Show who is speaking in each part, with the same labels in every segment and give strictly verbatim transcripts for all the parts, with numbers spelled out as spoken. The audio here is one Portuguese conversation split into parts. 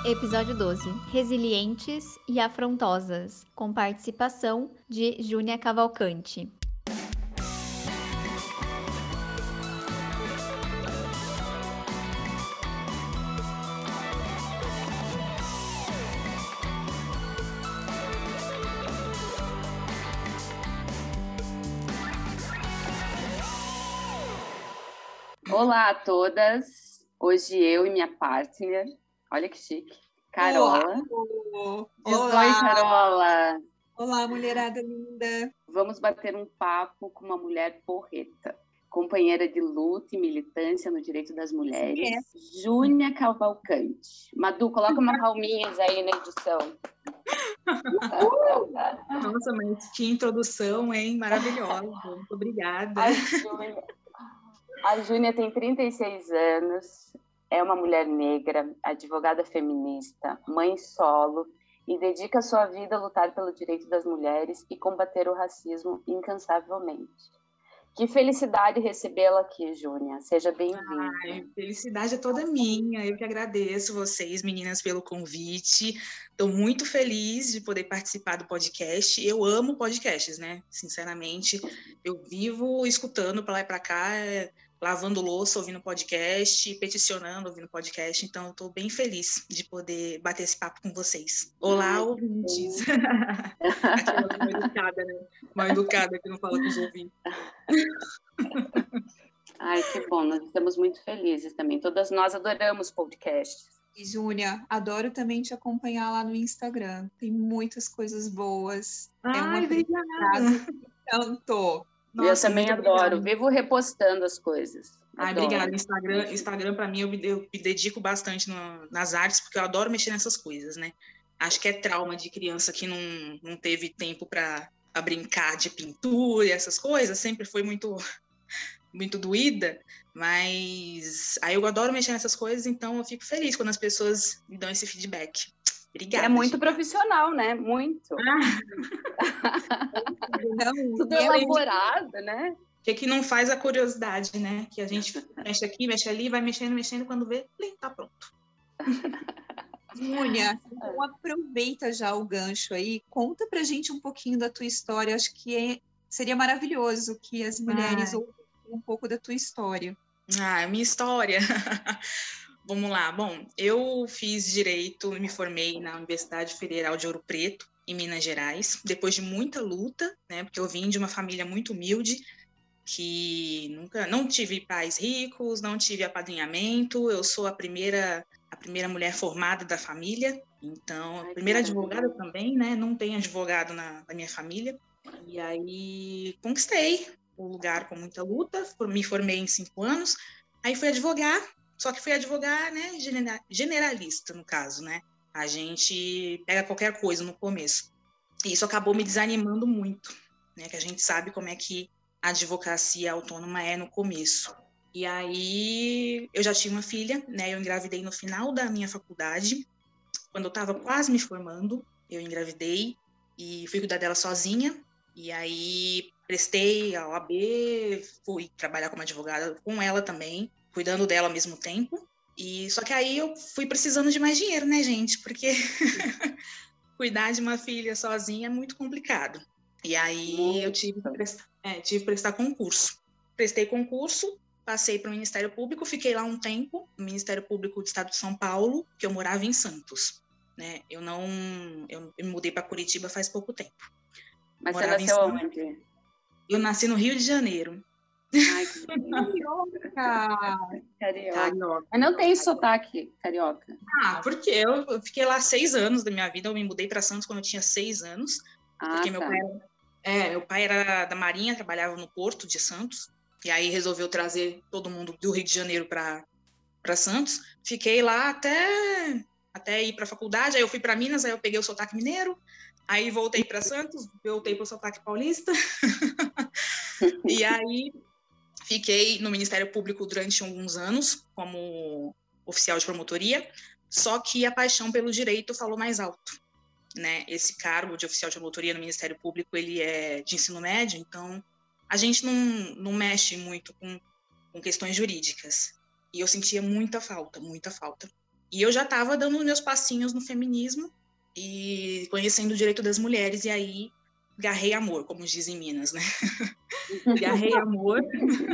Speaker 1: Episódio doze. Resilientes e afrontosas, com participação de Júnia Cavalcante.
Speaker 2: Olá a todas, hoje eu e minha partner, olha que chique, Carola.
Speaker 3: Olá!
Speaker 2: Oi, Carola!
Speaker 3: Olá, mulherada linda!
Speaker 2: Vamos bater um papo com uma mulher porreta, companheira de luta e militância no direito das mulheres, é. Júnia Cavalcante. Madu, coloca uma palminhas aí na edição.
Speaker 3: Nossa, mas que introdução, hein? Maravilhosa, muito obrigada.
Speaker 2: A Júnia... A Júnia tem trinta e seis anos, é uma mulher negra, advogada feminista, mãe solo e dedica sua vida a lutar pelo direito das mulheres e combater o racismo incansavelmente. Que felicidade recebê-la aqui, Júnia. Seja bem-vinda.
Speaker 3: Ai, felicidade é toda minha. Eu que agradeço vocês, meninas, pelo convite. Estou muito feliz de poder participar do podcast. Eu amo podcasts, né? Sinceramente, eu vivo escutando para lá e para cá, lavando louça, ouvindo podcast, peticionando, ouvindo podcast. Então, eu estou bem feliz de poder bater esse papo com vocês. Olá, Ai, ouvintes. Aquela mal educada, né? Mal educada que não fala com os ouvintes.
Speaker 2: Ai, que bom. Nós estamos muito felizes também. Todas nós adoramos podcasts.
Speaker 3: E, Júnia, adoro também te acompanhar lá no Instagram. Tem muitas coisas boas.
Speaker 2: Ai,
Speaker 3: é uma obrigada. Tanto.
Speaker 2: Nossa, eu também adoro, obrigada. Vivo repostando as coisas.
Speaker 3: Ai, obrigada. Instagram, Instagram para mim, eu me, eu me dedico bastante no, nas artes, porque eu adoro mexer nessas coisas, né? Acho que é trauma de criança que não, não teve tempo para brincar de pintura e essas coisas, sempre foi muito, muito doída, mas aí eu adoro mexer nessas coisas, então eu fico feliz quando as pessoas me dão esse feedback. Obrigada.
Speaker 2: É muito gente. Profissional, né? Muito.
Speaker 3: Não,
Speaker 2: tudo elaborado, né?
Speaker 3: O que, que não faz a curiosidade, né? Que a gente mexe aqui, mexe ali, vai mexendo, mexendo, quando vê, plim, tá pronto. Júnia, então aproveita já o gancho aí, conta pra gente um pouquinho da tua história. Acho que é, seria maravilhoso que as mulheres ouvissem um pouco da tua história. Ah, minha história... Vamos lá. Bom, eu fiz Direito e me formei na Universidade Federal de Ouro Preto, em Minas Gerais, depois de muita luta, né, porque eu vim de uma família muito humilde, que nunca, não tive pais ricos, não tive apadrinhamento, eu sou a primeira, a primeira mulher formada da família, então, a primeira advogada também, né, não tem advogado na, na minha família, e aí conquistei o lugar com muita luta, me formei em cinco anos, aí fui advogar. Só que fui advogar, né, generalista, no caso, né? A gente pega qualquer coisa no começo. E isso acabou me desanimando muito, né? Que a gente sabe como é que a advocacia autônoma é no começo. E aí, eu já tinha uma filha, né? Eu engravidei no final da minha faculdade. Quando eu estava quase me formando, eu engravidei e fui cuidar dela sozinha. E aí, prestei a O A B, fui trabalhar como advogada com ela também, cuidando dela ao mesmo tempo, e só que aí eu fui precisando de mais dinheiro, né, gente, porque cuidar de uma filha sozinha é muito complicado, e aí muito. eu tive que, prestar, é, tive que prestar concurso, prestei concurso, passei para o Ministério Público, fiquei lá um tempo, no Ministério Público do Estado de São Paulo, que eu morava em Santos, né, eu não, eu, eu me mudei para Curitiba faz pouco tempo.
Speaker 2: Mas morava você nasceu onde?
Speaker 3: Eu nasci no Rio de Janeiro.
Speaker 2: Ai, que carioca. carioca. Carioca. Mas não tem sotaque carioca.
Speaker 3: Ah, porque eu, eu fiquei lá seis anos da minha vida. Eu me mudei para Santos quando eu tinha seis anos. Ah, porque tá. meu pai era, é, meu pai era da Marinha, trabalhava no Porto de Santos. E aí resolveu trazer todo mundo do Rio de Janeiro para para Santos. Fiquei lá até até ir para a faculdade. Aí eu fui para Minas, aí eu peguei o sotaque mineiro. Aí voltei para Santos, voltei para o sotaque paulista. E aí fiquei no Ministério Público durante alguns anos como oficial de promotoria, só que a paixão pelo direito falou mais alto, né? Esse cargo de oficial de promotoria no Ministério Público, ele é de ensino médio, então a gente não, não mexe muito com, com questões jurídicas. E eu sentia muita falta, muita falta.
Speaker 4: E eu já estava dando meus passinhos no feminismo e conhecendo o direito das mulheres, e aí garrei amor, como dizem em Minas, né? Garrei amor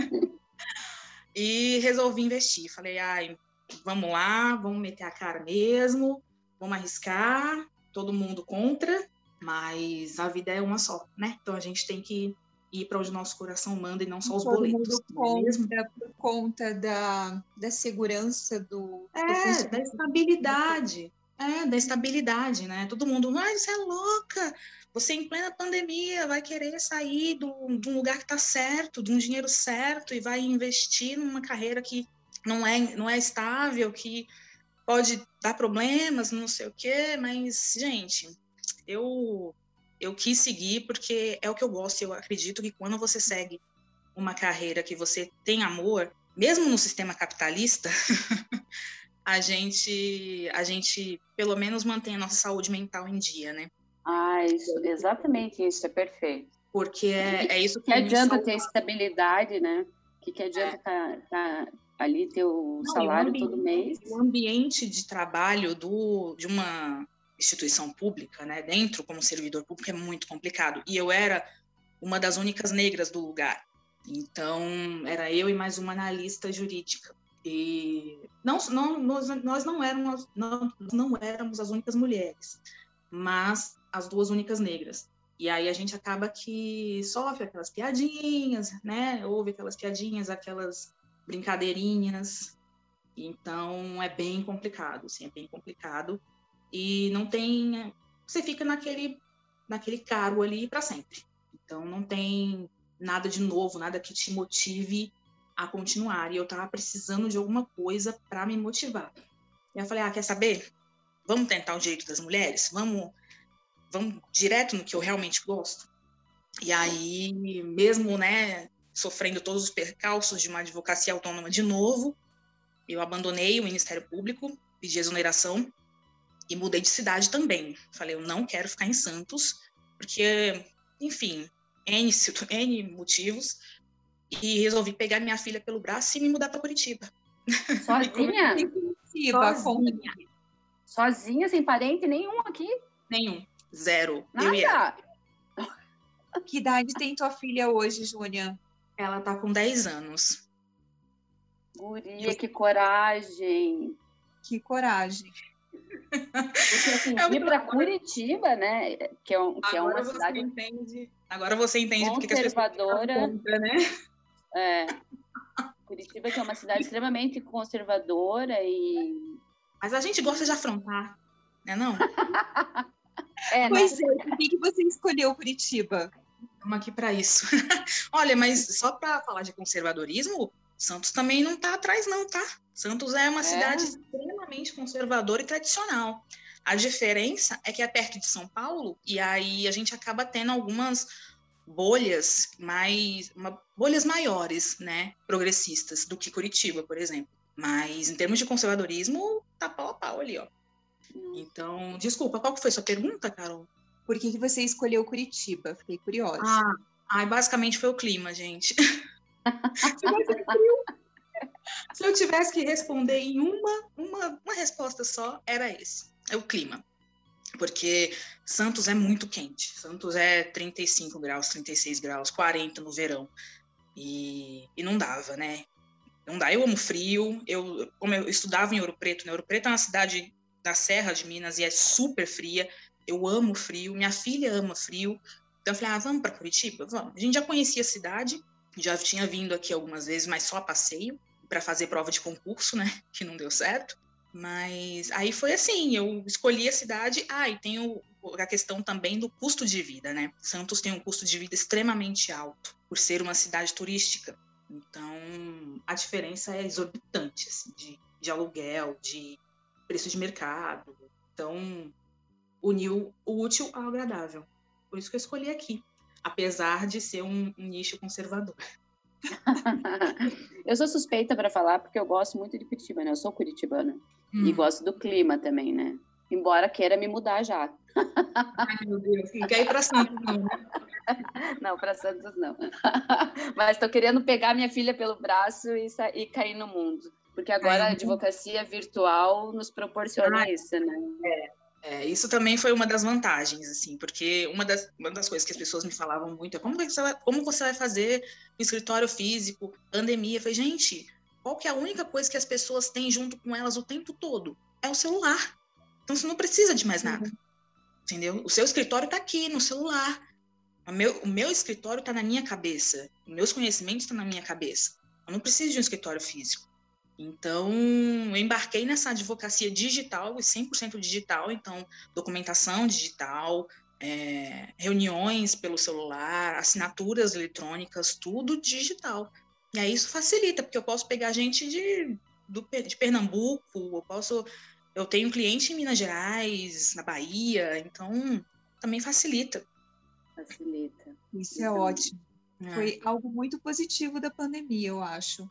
Speaker 4: e resolvi investir. Falei, ai, vamos lá, vamos meter a cara mesmo, vamos arriscar, todo mundo contra, mas a vida é uma só, né? Então a gente tem que ir para onde o nosso coração manda e não só os
Speaker 3: todo
Speaker 4: boletos.
Speaker 3: Mundo
Speaker 4: não é mesmo?
Speaker 3: conta, por conta da, da segurança do,
Speaker 4: é,
Speaker 3: do
Speaker 4: da estabilidade. É, da estabilidade, né? Todo mundo, mas você é louca, você em plena pandemia vai querer sair do, de um lugar que está certo, de um dinheiro certo e vai investir numa carreira que não é, não é estável, que pode dar problemas, não sei o quê, mas, gente, eu, eu quis seguir porque é o que eu gosto. Eu acredito que quando você segue uma carreira que você tem amor, mesmo no sistema capitalista, a gente, a gente pelo menos mantém a nossa saúde mental em dia, né?
Speaker 2: Ah, isso, exatamente isso, é perfeito.
Speaker 4: Porque é, é isso que,
Speaker 2: que adianta
Speaker 4: me
Speaker 2: ter estabilidade, né? O que, que adianta é. tá, tá ali ter o
Speaker 4: Não,
Speaker 2: salário
Speaker 4: o ambiente,
Speaker 2: todo mês?
Speaker 4: O ambiente de trabalho do, de uma instituição pública, né, dentro como servidor público, é muito complicado. E eu era uma das únicas negras do lugar. Então, era eu e mais uma analista jurídica. E não, não, nós, nós não éramos, não, não éramos as únicas mulheres, mas as duas únicas negras. E aí a gente acaba que sofre aquelas piadinhas, né? Ouve aquelas piadinhas, aquelas brincadeirinhas. Então, é bem complicado, assim, é bem complicado. E não tem... Você fica naquele, naquele cargo ali para sempre. Então, não tem nada de novo, nada que te motive a continuar. E eu estava precisando de alguma coisa para me motivar. E eu falei, ah, quer saber? Vamos tentar o direito das mulheres? Vamos, vamos direto no que eu realmente gosto? E aí, mesmo, né, sofrendo todos os percalços de uma advocacia autônoma de novo, eu abandonei o Ministério Público, pedi exoneração e mudei de cidade também. Falei, eu não quero ficar em Santos, porque, enfim, N, N motivos, e resolvi pegar minha filha pelo braço e me mudar para Curitiba.
Speaker 2: Sozinha?
Speaker 3: Curitiba,
Speaker 2: Sozinha. Sozinha, sem parente nenhum aqui?
Speaker 4: Nenhum, zero.
Speaker 2: Nada?
Speaker 4: Eu e ela.
Speaker 3: Que idade tem tua filha hoje, Júnia?
Speaker 4: Ela tá com dez anos.
Speaker 2: Guria, eu... que coragem.
Speaker 3: Que coragem.
Speaker 2: Porque assim, é ir para Curitiba, né? Que é, um, que é uma cidade.
Speaker 4: Entende, agora você entende porque
Speaker 2: conservadora,
Speaker 4: que as contra, né?
Speaker 2: É. Curitiba, que é uma cidade extremamente conservadora e.
Speaker 4: Mas a gente gosta de afrontar, né? Não?
Speaker 3: É, pois né? é, por que, que você escolheu Curitiba?
Speaker 4: Estamos aqui para isso. Olha, mas só para falar de conservadorismo, Santos também não está atrás, não, tá? Santos é uma é. cidade extremamente conservadora e tradicional. A diferença é que é perto de São Paulo, e aí a gente acaba tendo algumas bolhas mais, uma, bolhas maiores, né, progressistas, do que Curitiba, por exemplo. Mas em termos de conservadorismo, tá pau a pau ali, ó. Hum. Então, desculpa, qual que foi a sua pergunta, Carol?
Speaker 3: Por que, que você escolheu Curitiba? Fiquei curiosa.
Speaker 4: Ah, ah, basicamente foi o clima, gente. Se eu tivesse que responder em uma, uma, uma resposta só, era esse, é o clima. Porque Santos é muito quente. Santos é trinta e cinco graus, trinta e seis graus, quarenta no verão. E, e não dava, né? Não dá. Eu amo frio. Eu, como eu estudava em Ouro Preto, né? Ouro Preto é uma cidade da Serra de Minas e é super fria. Eu amo frio. Minha filha ama frio. Então eu falei, ah, vamos para Curitiba? Vamos. A gente já conhecia a cidade. Já tinha vindo aqui algumas vezes, mas só a passeio, para fazer prova de concurso, né? Que não deu certo. Mas aí foi assim, eu escolhi a cidade. Ah, e tem o, a questão também do custo de vida, né? Santos tem um custo de vida extremamente alto, por ser uma cidade turística. Então, a diferença é exorbitante, assim, de, de aluguel, de preço de mercado. Então, uniu o útil ao agradável. Por isso que eu escolhi aqui, apesar de ser um, um nicho conservador.
Speaker 2: Eu sou suspeita para falar porque eu gosto muito de Curitiba, né? Eu sou curitibana hum. e gosto do clima também, né? Embora queira me mudar já.
Speaker 4: Ai, meu Deus, não quer ir para Santos, não, né?
Speaker 2: Não, para Santos não. Mas estou querendo pegar minha filha pelo braço e, e cair no mundo. Porque agora
Speaker 4: é,
Speaker 2: a advocacia virtual nos proporciona
Speaker 4: ah,
Speaker 2: isso, né?
Speaker 4: É, é, isso também foi uma das vantagens, assim, porque uma das, uma das coisas que as pessoas me falavam muito é como você vai, como você vai fazer um escritório físico, pandemia? Eu falei, gente, qual que é a única coisa que as pessoas têm junto com elas o tempo todo? É o celular. Então você não precisa de mais nada, entendeu? O seu escritório está aqui no celular. O meu, o meu escritório está na minha cabeça. Os meus conhecimentos estão na minha cabeça. Eu não preciso de um escritório físico. Então, eu embarquei nessa advocacia digital, cem por cento digital, então, documentação digital, é, reuniões pelo celular, assinaturas eletrônicas, tudo digital. E aí isso facilita, porque eu posso pegar gente de, do, de Pernambuco, eu posso... Eu tenho cliente em Minas Gerais, na Bahia, então também facilita.
Speaker 2: Facilita.
Speaker 3: Isso é ótimo. É. Foi algo muito positivo da pandemia, eu acho.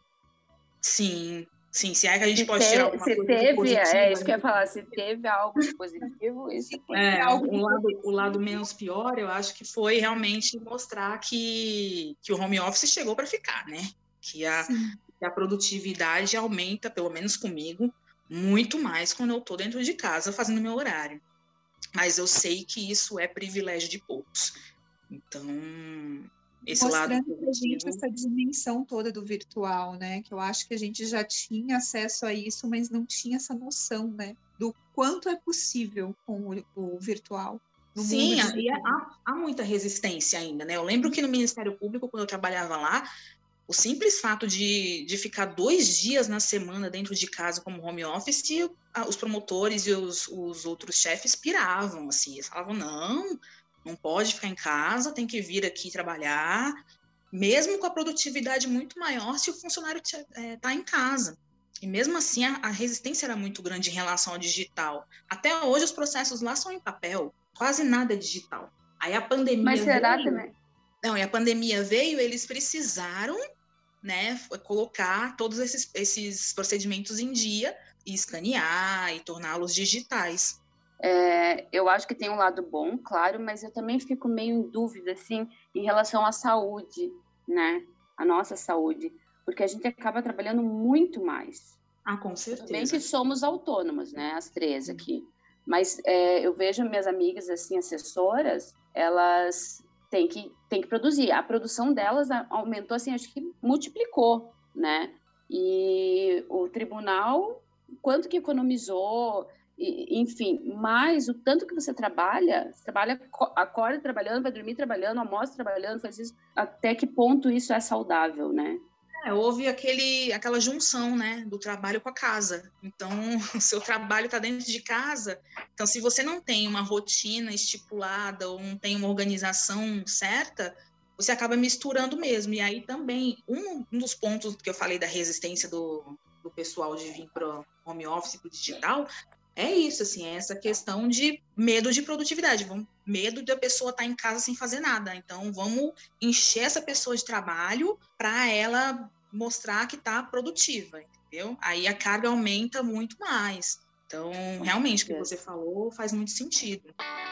Speaker 4: Sim, sim. Se é que a gente
Speaker 2: se
Speaker 4: pode
Speaker 2: te,
Speaker 4: tirar alguma
Speaker 2: se
Speaker 4: coisa
Speaker 2: teve,
Speaker 4: positiva,
Speaker 2: é isso que eu ia falar, se teve algo de positivo, isso
Speaker 4: é, é o, lado, o lado menos pior, eu acho que foi realmente mostrar que, que o home office chegou para ficar, né? Que a, que a produtividade aumenta, pelo menos comigo, muito mais quando eu estou dentro de casa fazendo meu horário. Mas eu sei que isso é privilégio de poucos. Então, esse
Speaker 3: mostrando
Speaker 4: lado
Speaker 3: para a gente essa dimensão toda do virtual, né? Que eu acho que a gente já tinha acesso a isso, mas não tinha essa noção, né? Do quanto é possível com o, o virtual. No
Speaker 4: Sim,
Speaker 3: mundo
Speaker 4: e há, há muita resistência ainda, né? Eu lembro que no Ministério Público, quando eu trabalhava lá, o simples fato de, de ficar dois dias na semana dentro de casa como home office, os promotores e os, os outros chefes piravam, assim, eles falavam, não, não pode ficar em casa, tem que vir aqui trabalhar, mesmo com a produtividade muito maior se o funcionário está é, em casa. E mesmo assim, a, a resistência era muito grande em relação ao digital. Até hoje, os processos lá são em papel, quase nada é digital. Aí a pandemia
Speaker 2: Mas será
Speaker 4: veio...
Speaker 2: também?
Speaker 4: Não, e a pandemia veio, eles precisaram, né, colocar todos esses, esses procedimentos em dia e escanear e torná-los digitais.
Speaker 2: É, eu acho que tem um lado bom, claro, mas eu também fico meio em dúvida, assim, em relação à saúde, né? A nossa saúde, porque a gente acaba trabalhando muito mais.
Speaker 4: Ah, com certeza.
Speaker 2: Tudo bem que somos autônomos, né? As três aqui. Mas é, eu vejo minhas amigas, assim, assessoras, elas têm que, têm que produzir. A produção delas aumentou, assim, acho que multiplicou, né? E o tribunal, quanto que economizou... enfim, mas o tanto que você trabalha, você trabalha, acorda trabalhando, vai dormir trabalhando, almoça trabalhando, faz isso, até que ponto isso é saudável, né?
Speaker 4: É, houve aquele, aquela junção, né, do trabalho com a casa. Então, o seu trabalho está dentro de casa. Então, se você não tem uma rotina estipulada ou não tem uma organização certa, você acaba misturando mesmo. E aí também, um, um dos pontos que eu falei da resistência do, do pessoal de vir para o home office, para o digital, é isso, assim, é essa questão de medo de produtividade, vamos, medo da pessoa estar em casa sem fazer nada. Então, vamos encher essa pessoa de trabalho para ela mostrar que está produtiva, entendeu? Aí a carga aumenta muito mais. Então, realmente, o que você falou faz muito sentido.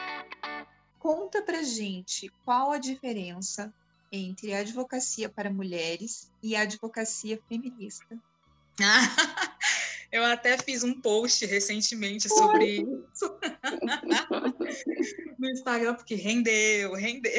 Speaker 3: Conta pra gente qual a diferença entre a advocacia para mulheres e a advocacia feminista.
Speaker 4: Eu até fiz um post recentemente sobre isso no Instagram, porque rendeu, rendeu.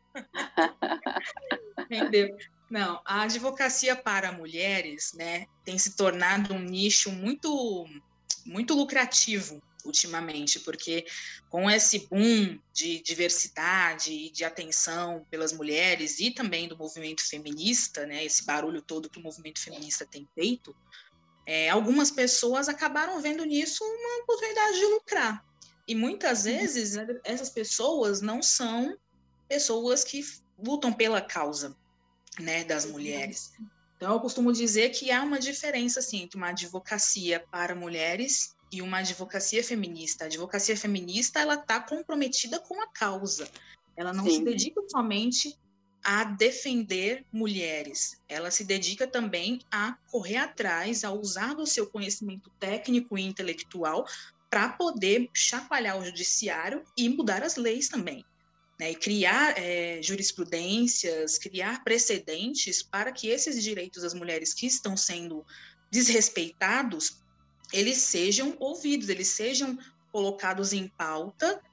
Speaker 4: rendeu. Não, a advocacia para mulheres, né, tem se tornado um nicho muito, muito lucrativo ultimamente, porque com esse boom de diversidade e de atenção pelas mulheres e também do movimento feminista, né, esse barulho todo que o movimento feminista tem feito, É, algumas pessoas acabaram vendo nisso uma oportunidade de lucrar. E muitas vezes essas pessoas não são pessoas que lutam pela causa, né, das mulheres. Então, eu costumo dizer que há uma diferença assim, entre uma advocacia para mulheres e uma advocacia feminista. A advocacia feminista ela está comprometida com a causa. Ela não Sim. se dedica somente a defender mulheres. Ela se dedica também a correr atrás, a usar do seu conhecimento técnico e intelectual para poder chacoalhar o judiciário e mudar as leis também, né? E criar é, jurisprudências, criar precedentes para que esses direitos das mulheres que estão sendo desrespeitados, eles sejam ouvidos, eles sejam colocados em pauta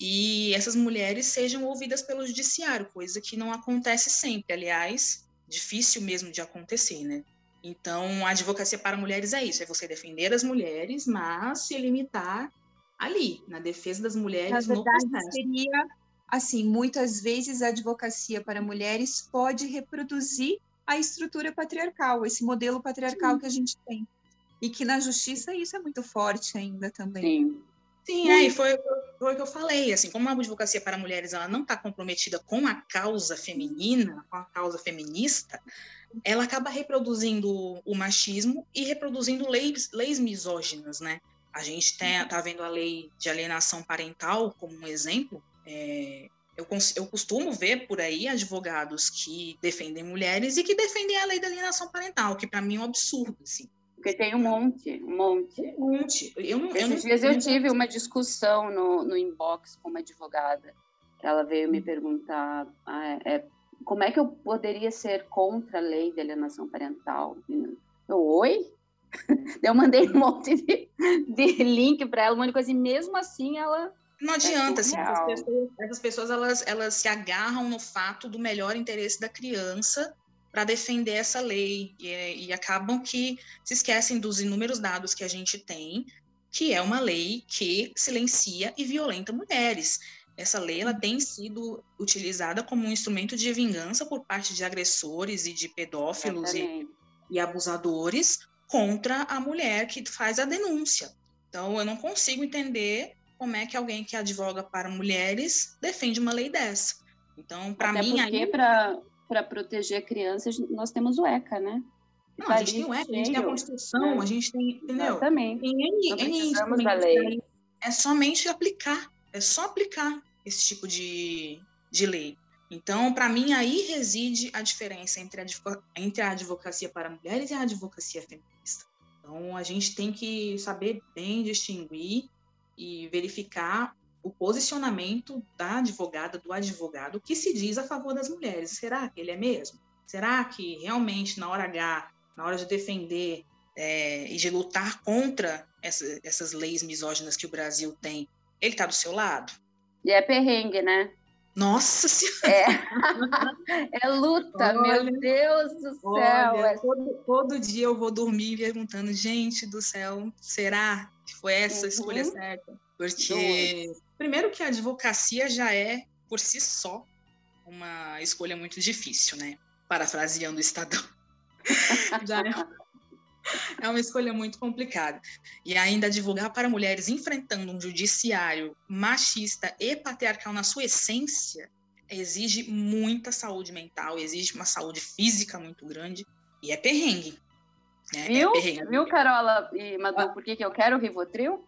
Speaker 4: e essas mulheres sejam ouvidas pelo judiciário, coisa que não acontece sempre, aliás, difícil mesmo de acontecer, né? Então, a advocacia para mulheres é isso, é você defender as mulheres, mas se limitar ali, na defesa das mulheres.
Speaker 3: Na verdade,
Speaker 4: no processo.
Speaker 3: seria, assim, muitas vezes a advocacia para mulheres pode reproduzir a estrutura patriarcal, esse modelo patriarcal Sim. que a gente tem. E que na justiça isso é muito forte ainda também.
Speaker 2: Sim.
Speaker 4: Sim, é, e foi, foi o que eu falei, assim, como a advocacia para mulheres ela não está comprometida com a causa feminina, com a causa feminista, ela acaba reproduzindo o machismo e reproduzindo leis, leis misóginas, né? A gente está vendo a lei de alienação parental como um exemplo. É, eu, eu costumo ver por aí advogados que defendem mulheres e que defendem a lei da alienação parental, que para mim é um absurdo, assim.
Speaker 2: Porque tem um monte, um monte.
Speaker 4: Um monte. Eu não,
Speaker 2: Esses
Speaker 4: eu não,
Speaker 2: dias eu
Speaker 4: não...
Speaker 2: tive uma discussão no, no inbox com uma advogada. Ela veio me perguntar ah, é, como é que eu poderia ser contra a lei de alienação parental. Eu, oi? Eu mandei um monte de, de link para ela, um monte de coisa, e mesmo assim ela...
Speaker 4: Não adianta, é assim, essas pessoas, essas pessoas elas, elas se agarram no fato do melhor interesse da criança para defender essa lei, e, e acabam que se esquecem dos inúmeros dados que a gente tem, que é uma lei que silencia e violenta mulheres. Essa lei ela tem sido utilizada como um instrumento de vingança por parte de agressores e de pedófilos e, e abusadores contra a mulher que faz a denúncia. Então, eu não consigo entender como é que alguém que advoga para mulheres defende uma lei dessa. Então, para mim...
Speaker 2: Até porque aí... para... para proteger crianças, nós temos o ECA, né?
Speaker 4: Não, tá a gente tem o ECA, a gente tem a Constituição, né? A gente tem, entendeu?
Speaker 2: Exatamente.
Speaker 4: Tem N,
Speaker 2: Não
Speaker 4: N
Speaker 2: precisamos da lei.
Speaker 4: É somente aplicar, é só aplicar esse tipo de, de lei. Então, para mim, aí reside a diferença entre a, entre a advocacia para mulheres e a advocacia feminista. Então, a gente tem que saber bem distinguir e verificar o posicionamento da advogada, do advogado, que se diz a favor das mulheres. Será que ele é mesmo? Será que realmente, na hora H, na hora de defender é, e de lutar contra essa, essas leis misóginas que o Brasil tem, ele está do seu lado?
Speaker 2: E é perrengue, né?
Speaker 4: Nossa Senhora!
Speaker 2: É, é luta, olha, meu Deus do céu!
Speaker 4: Olha,
Speaker 2: é...
Speaker 4: todo, todo dia eu vou dormir perguntando, gente do céu, será que foi essa a uhum. escolha certa? Porque, Dois. primeiro que a advocacia já é, por si só, uma escolha muito difícil, né? Parafraseando o Estadão. Já é, é uma escolha muito complicada. E ainda advogar para mulheres enfrentando um judiciário machista e patriarcal na sua essência exige muita saúde mental, exige uma saúde física muito grande e é perrengue. Né?
Speaker 2: Viu?
Speaker 4: É perrengue.
Speaker 2: Viu, Carola e Madu, por que que eu quero o Rivotril?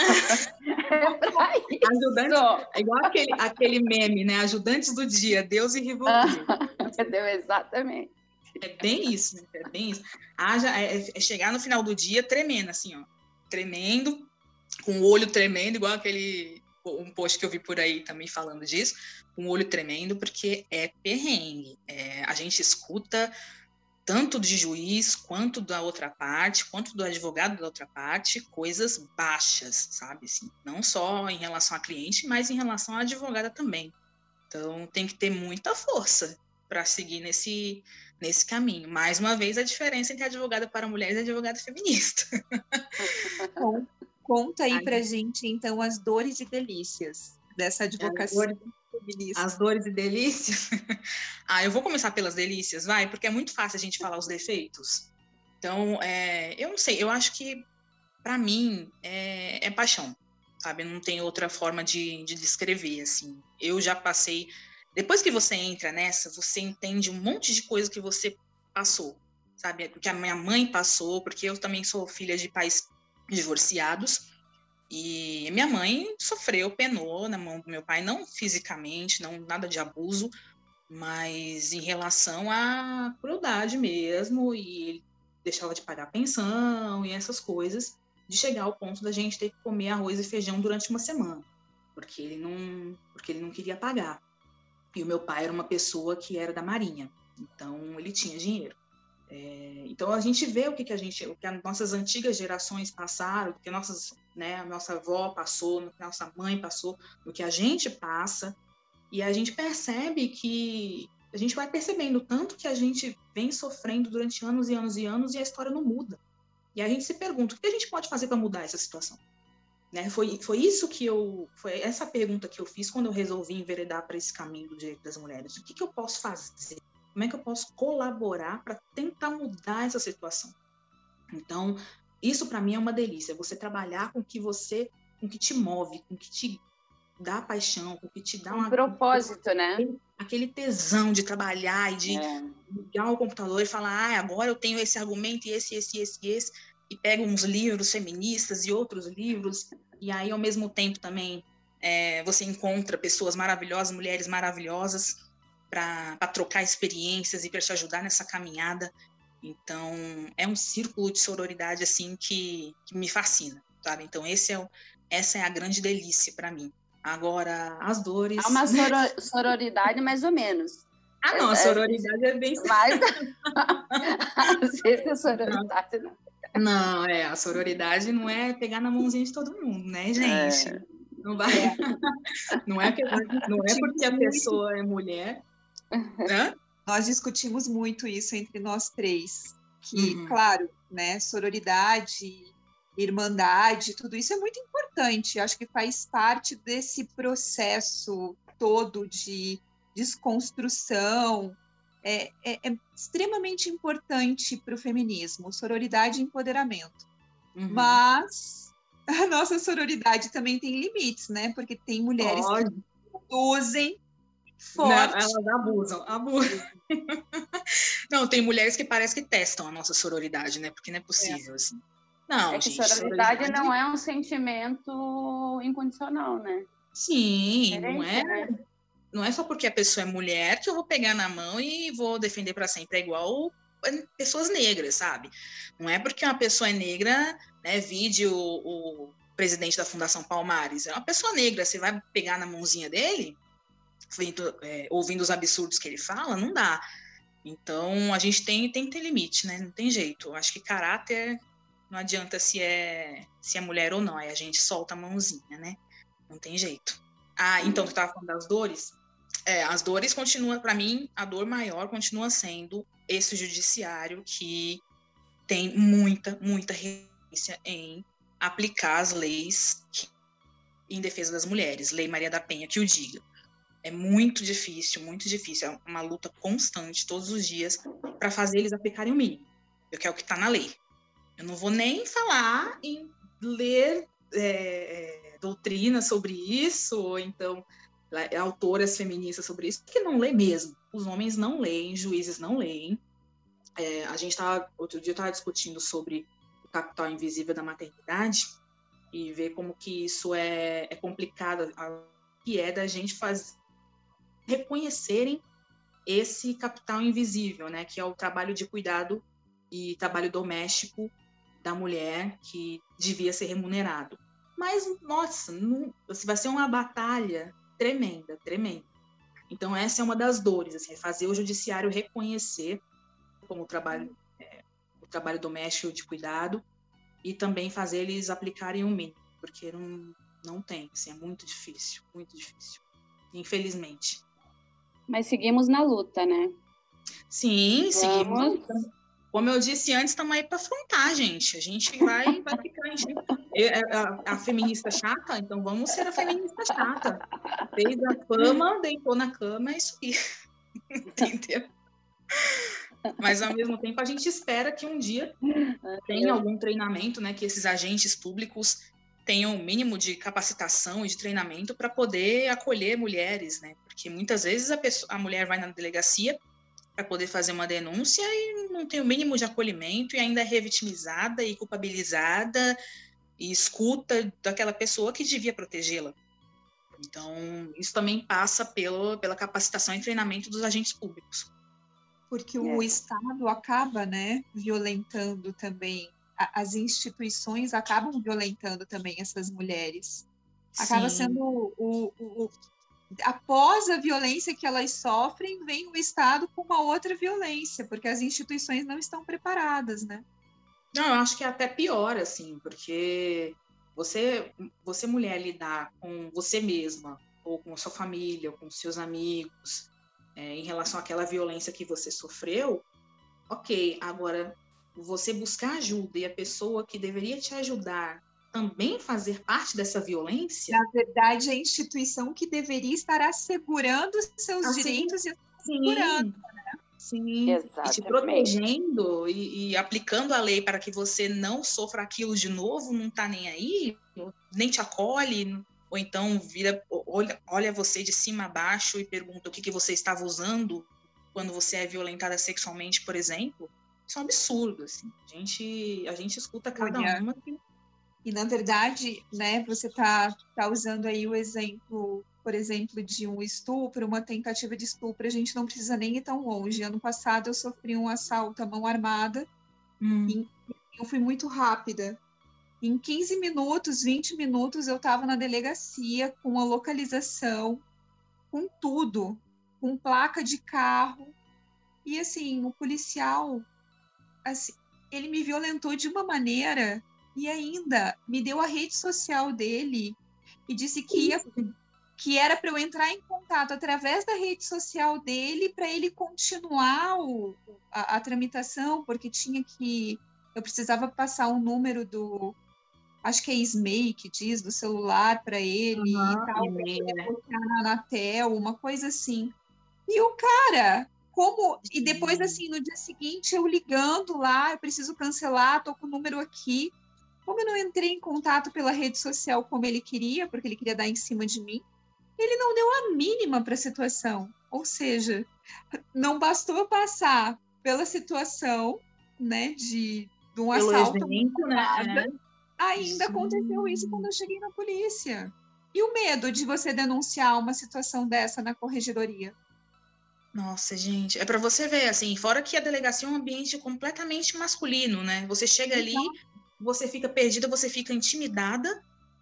Speaker 4: Ajudantes, é igual aquele, aquele meme, né? Ajudantes do dia, Deus e Rivotril.
Speaker 2: Deu exatamente.
Speaker 4: É bem isso, né? É bem isso. Haja, é, é chegar no final do dia tremendo, assim, ó. Tremendo, com o olho tremendo, igual aquele um post que eu vi por aí também falando disso, com o olho tremendo, porque é perrengue. É, a gente escuta tanto de juiz, quanto da outra parte, quanto do advogado da outra parte, coisas baixas, sabe? Assim, não só em relação a cliente, mas em relação à advogada também. Então, tem que ter muita força para seguir nesse, nesse caminho. Mais uma vez, a diferença entre advogada para mulheres e advogada feminista.
Speaker 3: Bom, conta aí, aí pra gente, então, as dores e delícias dessa advocacia.
Speaker 4: As, as dores e delícias? Ah, eu vou começar pelas delícias, vai, porque é muito fácil a gente falar os defeitos. Então, é, eu não sei, eu acho que, para mim, é, é paixão, sabe? Não tem outra forma de, de descrever, assim. Eu já passei... Depois que você entra nessa, você entende um monte de coisa que você passou, sabe? Que a minha mãe passou, porque eu também sou filha de pais divorciados, e minha mãe sofreu, penou na mão do meu pai, não fisicamente, não nada de abuso, mas em relação à crueldade mesmo, e ele deixava de pagar pensão e essas coisas, de chegar ao ponto da gente ter que comer arroz e feijão durante uma semana, porque ele não, porque ele não queria pagar. E o meu pai era uma pessoa que era da Marinha, então ele tinha dinheiro. É, então a gente vê o que, que a gente, o que as nossas antigas gerações passaram, o que nossas, né, a nossa avó passou, o que a nossa mãe passou, o que a gente passa, e a gente percebe que a gente vai percebendo tanto que a gente vem sofrendo durante anos e anos e anos e a história não muda. E a gente se pergunta, o que a gente pode fazer para mudar essa situação? Né? Foi, foi isso que eu, foi essa pergunta que eu fiz quando eu resolvi enveredar para esse caminho do direito das mulheres. O que, que eu posso fazer? Como é que eu posso colaborar para tentar mudar essa situação? Então, isso para mim é uma delícia. Você trabalhar com o que você, com o que te move, com o que te dá paixão, com o que te dá
Speaker 2: um
Speaker 4: uma,
Speaker 2: propósito,
Speaker 4: um,
Speaker 2: né?
Speaker 4: Aquele, aquele tesão de trabalhar e de
Speaker 2: é.
Speaker 4: ligar o computador e falar, ah, agora eu tenho esse argumento, e esse, esse, esse, esse, e pego uns livros feministas e outros livros, e aí, ao mesmo tempo, também é, você encontra pessoas maravilhosas, mulheres maravilhosas, para trocar experiências e para te ajudar nessa caminhada. Então, é um círculo de sororidade, assim, que, que me fascina, sabe? Então, esse é o, essa é a grande delícia para mim. Agora, as dores...
Speaker 2: Há uma soro- sororidade mais ou menos.
Speaker 4: Ah, não, a sororidade é, é bem...
Speaker 2: Mas, às vezes, a sororidade não.
Speaker 4: Não, é, a sororidade não é pegar na mãozinha de todo mundo, né, gente? É. Não vai... É. Não é, que, não é porque a pessoa é mulher... Hã?
Speaker 3: Nós discutimos muito isso entre nós três, que, uhum. claro, né, sororidade, irmandade, tudo isso é muito importante. Acho que faz parte desse processo todo de desconstrução. É, é, é extremamente importante para o feminismo, sororidade e empoderamento. Uhum. Mas a nossa sororidade também tem limites, né? Porque tem mulheres Pode. que produzem forte.
Speaker 4: Não, elas abusam, abusam. Não, tem mulheres que parece que testam a nossa sororidade, né? Porque não é possível, é. assim. Não,
Speaker 2: é que
Speaker 4: gente,
Speaker 2: sororidade, sororidade não é um sentimento incondicional, né?
Speaker 4: Sim, não é, né? Não é só porque a pessoa é mulher que eu vou pegar na mão e vou defender para sempre. É igual pessoas negras, sabe? Não é porque uma pessoa é negra, né? Vide o, o presidente da Fundação Palmares. É uma pessoa negra, você vai pegar na mãozinha dele... Ouvindo, é, ouvindo os absurdos que ele fala, não dá. Então, a gente tem, tem que ter limite, né? Não tem jeito. Eu acho que caráter não adianta se é, se é mulher ou não. Aí a gente solta a mãozinha, né? Não tem jeito. Ah, então, tu estava falando das dores? É, as dores continuam, para mim, a dor maior continua sendo esse judiciário que tem muita, muita resistência em aplicar as leis que, em defesa das mulheres. Lei Maria da Penha, que o diga. É muito difícil, muito difícil. É uma luta constante, todos os dias, para fazer eles aplicarem o mínimo, que é o que está na lei. Eu não vou nem falar em ler é, doutrina sobre isso, ou então autoras feministas sobre isso, porque não lê mesmo. Os homens não leem, juízes não leem. É, a gente estava, outro dia, estava discutindo sobre o capital invisível da maternidade e ver como que isso é, é complicado, que é da gente fazer reconhecerem esse capital invisível, né, que é o trabalho de cuidado e trabalho doméstico da mulher, que devia ser remunerado. Mas, nossa, não, vai ser uma batalha tremenda, tremenda. Então, essa é uma das dores, assim, é fazer o judiciário reconhecer como o trabalho, é, o trabalho doméstico de cuidado e também fazer eles aplicarem o mínimo, porque não, não tem, assim, é muito difícil, muito difícil, infelizmente.
Speaker 2: Mas seguimos na luta, né?
Speaker 4: Sim, Vamos. seguimos na luta. Como eu disse antes, estamos aí para afrontar, gente. A gente vai, vai ficar... A, gente, a, a feminista chata, então vamos ser a feminista chata. Fez a fama, deitou na cama, é isso aí. Entendeu? Mas, ao mesmo tempo, a gente espera que um dia tenha algum treinamento, né? Que esses agentes públicos tenham o mínimo de capacitação e de treinamento para poder acolher mulheres, né? Porque muitas vezes a, pessoa, a mulher vai na delegacia para poder fazer uma denúncia e não tem o mínimo de acolhimento e ainda é revitimizada e culpabilizada e escuta daquela pessoa que devia protegê-la. Então, isso também passa pelo, pela capacitação e treinamento dos agentes públicos.
Speaker 3: Porque o é. Estado acaba, né, violentando também, as instituições acabam violentando também essas mulheres. Sim. Acaba sendo o, o, o após a violência que elas sofrem, vem o Estado com uma outra violência, porque as instituições não estão preparadas, né?
Speaker 4: Não, eu acho que é até pior, assim, porque você, você mulher, lidar com você mesma, ou com a sua família, ou com seus amigos, é, em relação àquela violência que você sofreu, ok, agora você buscar ajuda e a pessoa que deveria te ajudar também fazer parte dessa violência...
Speaker 3: Na verdade, a instituição que deveria estar assegurando os seus assim, direitos e assegurando, né?
Speaker 4: Sim, exatamente. E te protegendo e, e aplicando a lei para que você não sofra aquilo de novo, não está nem aí, nem te acolhe, ou então vira, olha, olha você de cima a baixo e pergunta o que, que você estava usando quando você é violentada sexualmente, por exemplo. Isso é um absurdo, assim. A gente, a gente escuta cada olha. uma... Que...
Speaker 3: E, na verdade, né, você está tá usando aí o exemplo, por exemplo, de um estupro, uma tentativa de estupro, a gente não precisa nem ir tão longe. Ano passado eu sofri um assalto à mão armada, hum. e eu fui muito rápida. Em quinze minutos, vinte minutos, eu estava na delegacia com a localização, com tudo, com placa de carro. E, assim, o policial, assim, ele me violentou de uma maneira... E ainda me deu a rede social dele e disse que, ia, que era para eu entrar em contato através da rede social dele para ele continuar o, a, a tramitação, porque tinha que... Eu precisava passar o um número do... Acho que é S M E I que diz, do celular para ele uhum, e tal, para ele colocar na Anatel, uma coisa assim. E o cara... Como, e depois, assim, no dia seguinte, eu ligando lá, eu preciso cancelar, tô com o número aqui. Como eu não entrei em contato pela rede social como ele queria, porque ele queria dar em cima de mim, ele não deu a mínima para a situação. Ou seja, não bastou eu passar pela situação, né, de, de um pelo assalto,
Speaker 4: evento, né?
Speaker 3: Ainda Sim. aconteceu isso quando eu cheguei na polícia. E o medo de você denunciar uma situação dessa na corregedoria?
Speaker 4: Nossa, gente, é para você ver, assim, fora que a delegacia é um ambiente completamente masculino, né? Você chega ali... Então, você fica perdida, você fica intimidada,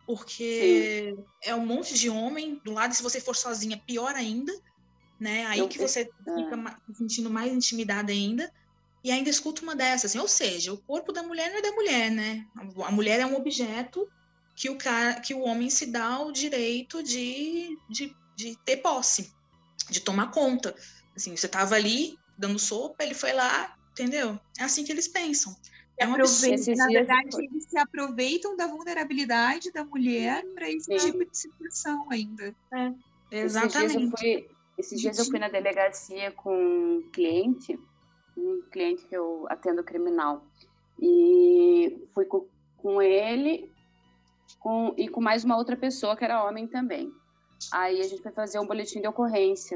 Speaker 4: porque Sim. é um monte de homem do lado, e se você for sozinha, pior ainda, né? Aí Eu que você é. fica se sentindo mais intimidada ainda, e ainda escuta uma dessas, assim, ou seja, o corpo da mulher não é da mulher, né? A mulher é um objeto que o, cara, que o homem se dá o direito de, de, de ter posse, de tomar conta. Assim, você estava ali, dando sopa, ele foi lá, entendeu? É assim que eles pensam. É um absurdo.
Speaker 3: Na verdade, eles se aproveitam da vulnerabilidade da mulher para esse Sim. tipo de situação ainda.
Speaker 4: É, exatamente.
Speaker 2: Esses dias, eu fui, esses dias eu fui na delegacia com um cliente, um cliente que eu atendo criminal, e fui com, com ele com, e com mais uma outra pessoa que era homem também. Aí a gente foi fazer um boletim de ocorrência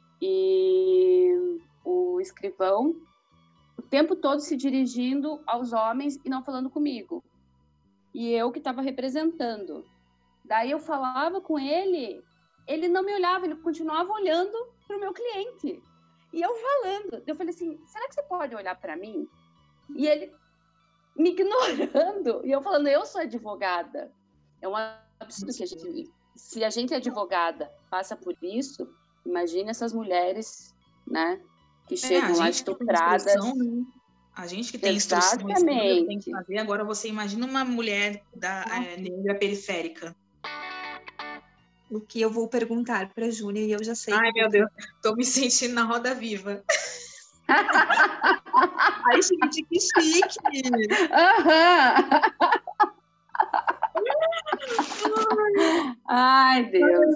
Speaker 2: e o escrivão o tempo todo se dirigindo aos homens e não falando comigo. E eu que estava representando. Daí eu falava com ele, ele não me olhava, ele continuava olhando para o meu cliente. E eu falando. Eu falei assim, será que você pode olhar para mim? E ele me ignorando. E eu falando, eu sou advogada. É um absurdo que a gente... Se a gente é advogada, passa por isso, imagina essas mulheres, né? Que chegam é, lá estupradas.
Speaker 4: Né? A gente que tem instrução, que tem que fazer. Agora você imagina uma mulher da é, negra periférica.
Speaker 3: O que eu vou perguntar para a Júnia e eu já sei.
Speaker 4: Ai, meu Deus, tô me sentindo na roda viva.
Speaker 3: Ai, gente, que chique!
Speaker 2: Ai, Deus.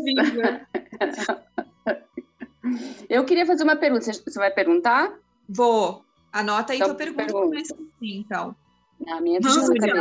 Speaker 2: Eu queria fazer uma pergunta. Você vai perguntar?
Speaker 3: Vou. Anota aí então, tua pergunta. Pergunta. Sim, então.
Speaker 2: A minha Júlia.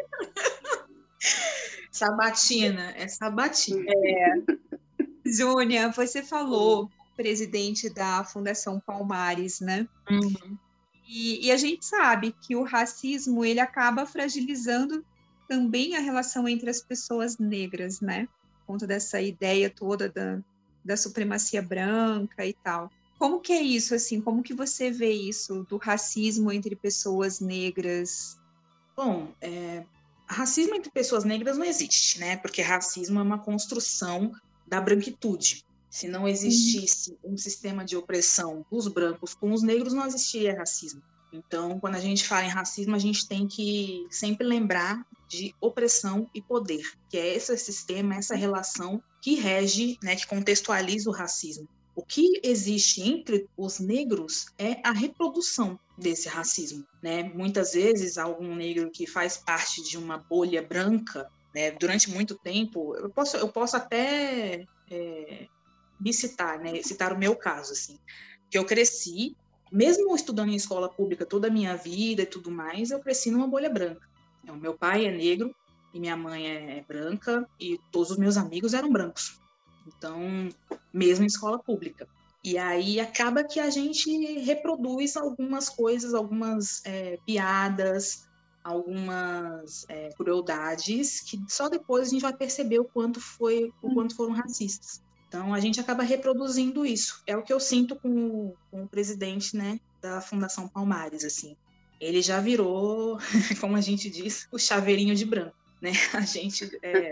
Speaker 4: Sabatina. É sabatina.
Speaker 3: É. Júnia, você falou presidente da Fundação Palmares, né?
Speaker 4: Uhum.
Speaker 3: E, e a gente sabe que o racismo ele acaba fragilizando também a relação entre as pessoas negras, né? Por conta dessa ideia toda da, da supremacia branca e tal. Como que é isso, assim? Como que você vê isso do racismo entre pessoas negras?
Speaker 4: Bom, é, racismo entre pessoas negras não existe, né? Porque racismo é uma construção da branquitude. Se não existisse um sistema de opressão dos brancos com os negros, não existiria racismo. Então, quando a gente fala em racismo, a gente tem que sempre lembrar de opressão e poder, que é esse sistema, essa relação que rege, né, que contextualiza o racismo. O que existe entre os negros é a reprodução desse racismo, né? Muitas vezes, algum negro que faz parte de uma bolha branca, né, durante muito tempo, eu posso, eu posso até é, me citar, né, citar o meu caso, assim, que eu cresci, mesmo estudando em escola pública toda a minha vida e tudo mais, eu cresci numa bolha branca. Então, meu pai é negro e minha mãe é branca e todos os meus amigos eram brancos. Então, mesmo em escola pública. E aí acaba que a gente reproduz algumas coisas, algumas é, piadas, algumas é, crueldades, que só depois a gente vai perceber o quanto, foi, o quanto foram racistas. Então, a gente acaba reproduzindo isso. É o que eu sinto com o, com o presidente, né, da Fundação Palmares, assim. Ele já virou, como a gente diz, o chaveirinho de branco, né? A gente... É,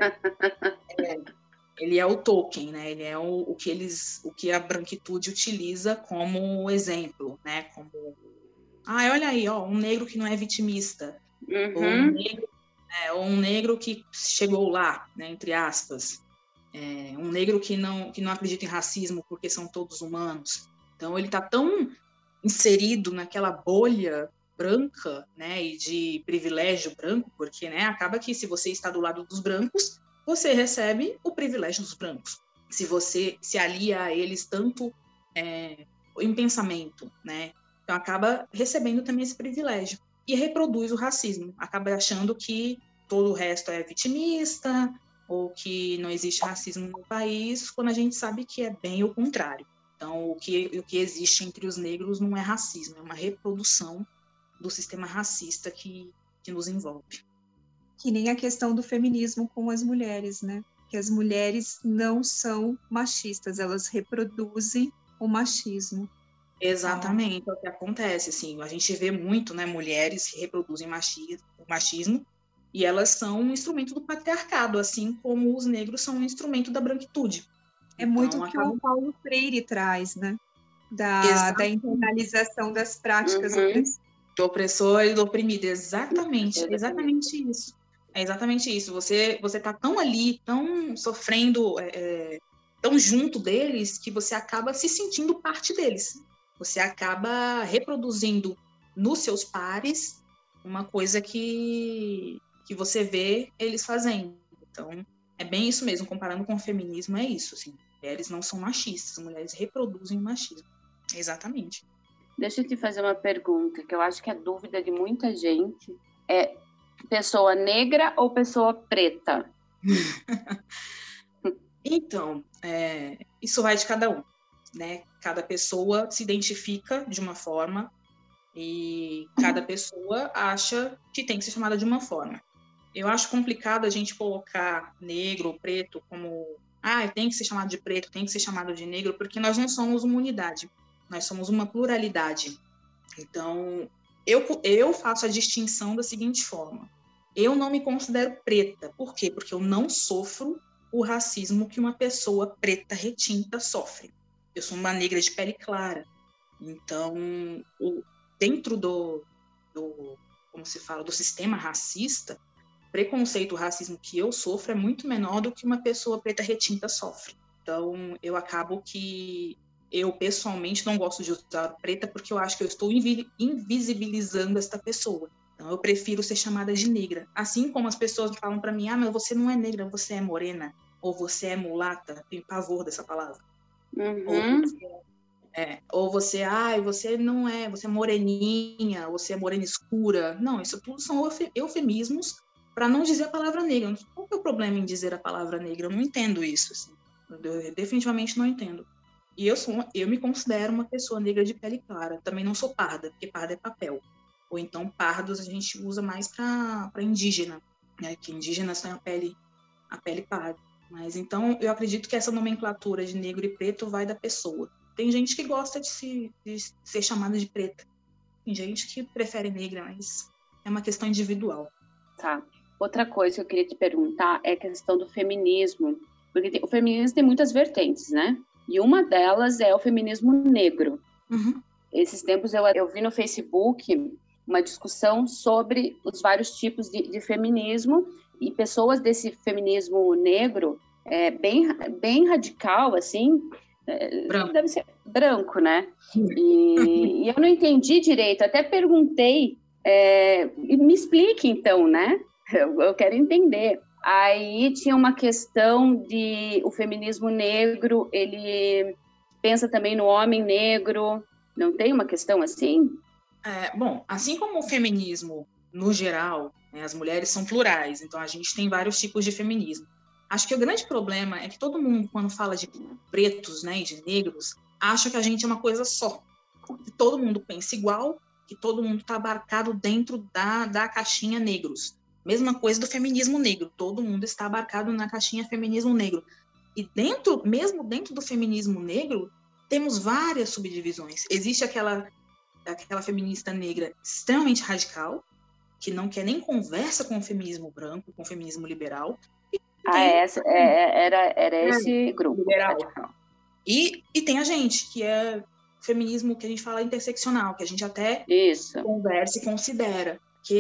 Speaker 4: é, ele é o token, né? Ele é o, o, que eles, o que a branquitude utiliza como exemplo, né? Como, ah, olha aí, ó, um negro que não é vitimista,
Speaker 2: Uhum.
Speaker 4: ou, um negro, é, ou um negro que chegou lá, né? Entre aspas, é, um negro que não, que não acredita em racismo porque são todos humanos. Então ele está tão inserido naquela bolha branca, né? E de privilégio branco, porque, né? Acaba que se você está do lado dos brancos, você recebe o privilégio dos brancos. Se você se alia a eles tanto é, em pensamento, né? Então acaba recebendo também esse privilégio. E reproduz o racismo. Acaba achando que todo o resto é vitimista, ou que não existe racismo no país, quando a gente sabe que é bem o contrário. Então, o que, o que existe entre os negros não é racismo, é uma reprodução do sistema racista que, que nos envolve.
Speaker 3: Que nem a questão do feminismo com as mulheres, né? Que as mulheres não são machistas, elas reproduzem o machismo.
Speaker 4: Exatamente, ah. É o que acontece, assim, a gente vê muito, né, mulheres que reproduzem machismo, machismo e elas são um instrumento do patriarcado, assim como os negros são um instrumento da branquitude.
Speaker 3: É então, muito o que acaba... o Paulo Freire traz, né? Da, da internalização das práticas
Speaker 2: uhum.
Speaker 3: opressivas.
Speaker 4: Do opressor e do oprimido, exatamente, exatamente, exatamente isso. É exatamente isso. Você você tá tão ali, tão sofrendo, é, tão junto deles, que você acaba se sentindo parte deles. Você acaba reproduzindo nos seus pares uma coisa que, que você vê eles fazendo. Então, é bem isso mesmo. Comparando com o feminismo, é isso. Assim, mulheres não são machistas, mulheres reproduzem o machismo. Exatamente.
Speaker 2: Deixa eu te fazer uma pergunta, que eu acho que é dúvida de muita gente. É pessoa negra ou pessoa preta?
Speaker 4: Então, é, isso vai de cada um, né? Cada pessoa se identifica de uma forma e cada pessoa acha que tem que ser chamada de uma forma. Eu acho complicado a gente colocar negro ou preto como ah, tem que ser chamado de preto, tem que ser chamado de negro, porque nós não somos uma unidade, nós somos uma pluralidade. Então, eu, eu faço a distinção da seguinte forma. Eu não me considero preta. Por quê? Porque eu não sofro o racismo que uma pessoa preta retinta sofre. Eu sou uma negra de pele clara. Então, o, dentro do, do, como se fala, do sistema racista, o preconceito, o racismo que eu sofro é muito menor do que uma pessoa preta retinta sofre. Então, eu acabo que eu, pessoalmente, não gosto de usar preta porque eu acho que eu estou invisibilizando esta pessoa. Então, eu prefiro ser chamada de negra. Assim como as pessoas falam para mim, ah, mas você não é negra, você é morena, ou você é mulata, tenho pavor dessa palavra.
Speaker 2: Uhum.
Speaker 4: Ou você, é, ou você, ah, você não é, você é moreninha, você é morena escura. Não, isso tudo são eufemismos para não dizer a palavra negra. Qual que é o problema em dizer a palavra negra? Eu não entendo isso, assim. Eu definitivamente não entendo. E eu, sou, eu me considero uma pessoa negra de pele clara. Também não sou parda, porque parda é papel. Ou então pardos a gente usa mais para indígena, né? Que indígenas têm a pele, a pele parda. Mas então eu acredito que essa nomenclatura de negro e preto vai da pessoa. Tem gente que gosta de, se, de ser chamada de preta. Tem gente que prefere negra, mas é uma questão individual.
Speaker 2: Tá. Outra coisa que eu queria te perguntar é a questão do feminismo. Porque tem, o feminismo tem muitas vertentes, né? E uma delas é o feminismo negro.
Speaker 4: Uhum.
Speaker 2: Esses tempos eu, eu vi no Facebook uma discussão sobre os vários tipos de, de feminismo e pessoas desse feminismo negro é, bem, bem radical, assim, é,
Speaker 4: Branco.
Speaker 2: deve ser branco, né? E, e eu não entendi direito, até perguntei, é, me explique então, né? Eu, eu quero entender. Aí tinha uma questão de o feminismo negro, ele pensa também no homem negro, não tem uma questão assim?
Speaker 4: É, bom, assim como o feminismo, no geral, né, as mulheres são plurais, então a gente tem vários tipos de feminismo. Acho que o grande problema é que todo mundo, quando fala de pretos, né, e de negros, acha que a gente é uma coisa só. Que todo mundo pensa igual, que todo mundo está abarcado dentro da, da caixinha negros. Mesma coisa do feminismo negro, todo mundo está abarcado na caixinha feminismo negro. E dentro, mesmo dentro do feminismo negro, temos várias subdivisões. Existe aquela, aquela feminista negra extremamente radical, que não quer nem conversa com o feminismo branco, com o feminismo liberal.
Speaker 2: Ah, tem... essa, é, era, era
Speaker 4: é,
Speaker 2: esse grupo
Speaker 4: liberal. E, e tem a gente, que é feminismo que a gente fala interseccional, que a gente até
Speaker 2: Isso.
Speaker 4: conversa e considera.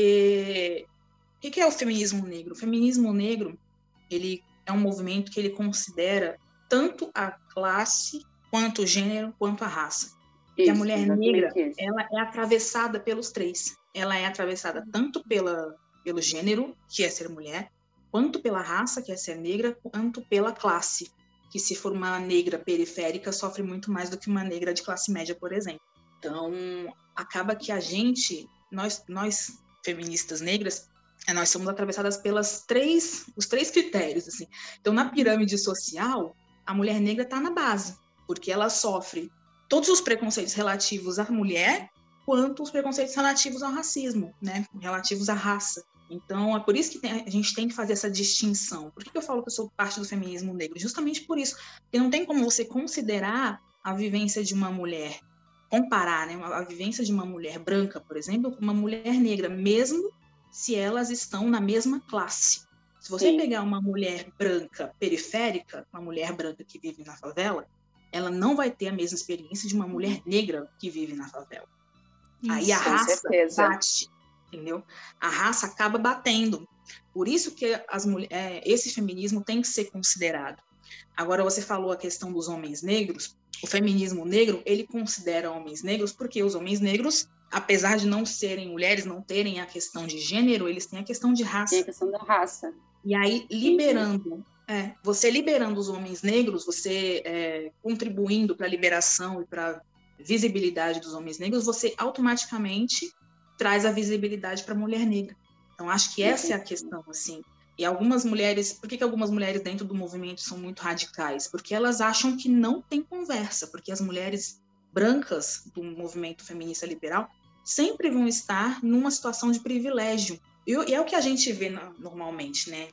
Speaker 4: Que... O que, que é o feminismo negro? O feminismo negro, ele é um movimento que ele considera tanto a classe, quanto o gênero, quanto a raça. Porque a mulher negra, isso. ela é atravessada pelos três. Ela é atravessada tanto pela, pelo gênero, que é ser mulher, quanto pela raça, que é ser negra, quanto pela classe, que se for uma negra periférica, sofre muito mais do que uma negra de classe média, por exemplo. Então, acaba que a gente, nós, nós feministas negras, nós somos atravessadas pelas três, os três critérios, assim. Então, na pirâmide social, a mulher negra está na base, porque ela sofre todos os preconceitos relativos à mulher, quanto os preconceitos relativos ao racismo, né? Relativos à raça. Então, é por isso que tem, a gente tem que fazer essa distinção. Por que, que eu falo que eu sou parte do feminismo negro? Justamente por isso. Porque não tem como você considerar a vivência de uma mulher, comparar, né, a vivência de uma mulher branca, por exemplo, com uma mulher negra, mesmo se elas estão na mesma classe. Se você Sim. pegar uma mulher branca periférica, uma mulher branca que vive na favela, ela não vai ter a mesma experiência de uma mulher negra que vive na favela. Isso, aí a raça certeza. bate, entendeu? A raça acaba batendo. Por isso que as mulheres, é, esse feminismo tem que ser considerado. Agora, você falou a questão dos homens negros. O feminismo negro, ele considera homens negros porque os homens negros, apesar de não serem mulheres, não terem a questão de gênero, eles têm a questão de raça.
Speaker 2: Tem a questão da raça.
Speaker 4: E aí, liberando, é, você liberando os homens negros, você é, contribuindo para a liberação e para a visibilidade dos homens negros, você automaticamente traz a visibilidade para a mulher negra. Então, acho que essa é a questão, assim. E algumas mulheres, por que, que algumas mulheres dentro do movimento são muito radicais? Porque elas acham que não tem conversa, porque as mulheres brancas do movimento feminista liberal sempre vão estar numa situação de privilégio. E, e é o que a gente vê na, normalmente, né?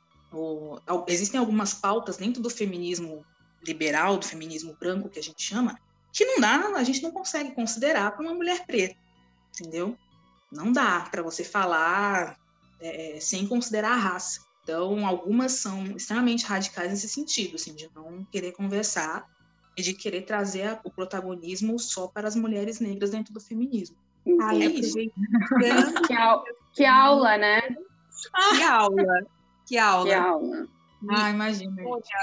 Speaker 4: O, existem algumas pautas dentro do feminismo liberal, do feminismo branco, que a gente chama, que não dá, a gente não consegue considerar para uma mulher preta, entendeu? Não dá para você falar é, sem considerar a raça. Então, algumas são extremamente radicais nesse sentido, assim, de não querer conversar e de querer trazer a, o protagonismo só para as mulheres negras dentro do feminismo.
Speaker 2: Aí, é que, au que aula, né?
Speaker 3: Que aula, que aula.
Speaker 2: Que aula.
Speaker 4: Ah, imagina.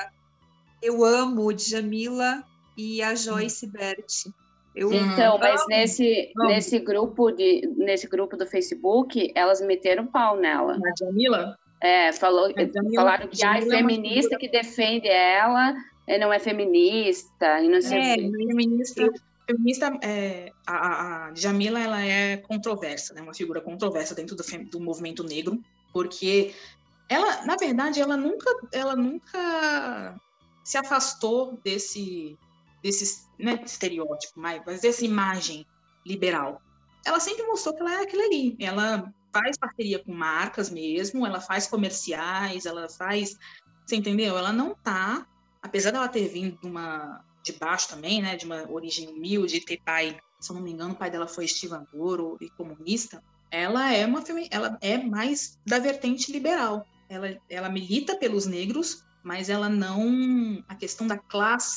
Speaker 3: Eu amo Djamila e a Joyce hum. Berti. Eu
Speaker 2: então,
Speaker 3: amo,
Speaker 2: mas nesse, nesse, grupo de, nesse grupo do Facebook, elas meteram pau nela.
Speaker 4: A Djamila?
Speaker 2: É, falou, Djamila, falaram que a feminista é que defende ela não é feminista. E não sei
Speaker 4: é, não é feminista. Feminista, é, a, a Djamila, ela é controversa, né? Uma figura controversa dentro do, do movimento negro, porque ela, na verdade, ela nunca, ela nunca se afastou desse, desse né, estereótipo, mas dessa imagem liberal. Ela sempre mostrou que ela é aquilo ali. Ela faz parceria com marcas mesmo, ela faz comerciais, ela faz... Você entendeu? Ela não tá... Apesar dela ter vindo de uma... de baixo também, né, de uma origem humilde, ter pai, se eu não me engano, o pai dela foi estivador e comunista, ela é uma ela é mais da vertente liberal. Ela, ela milita pelos negros, mas ela não... A questão da classe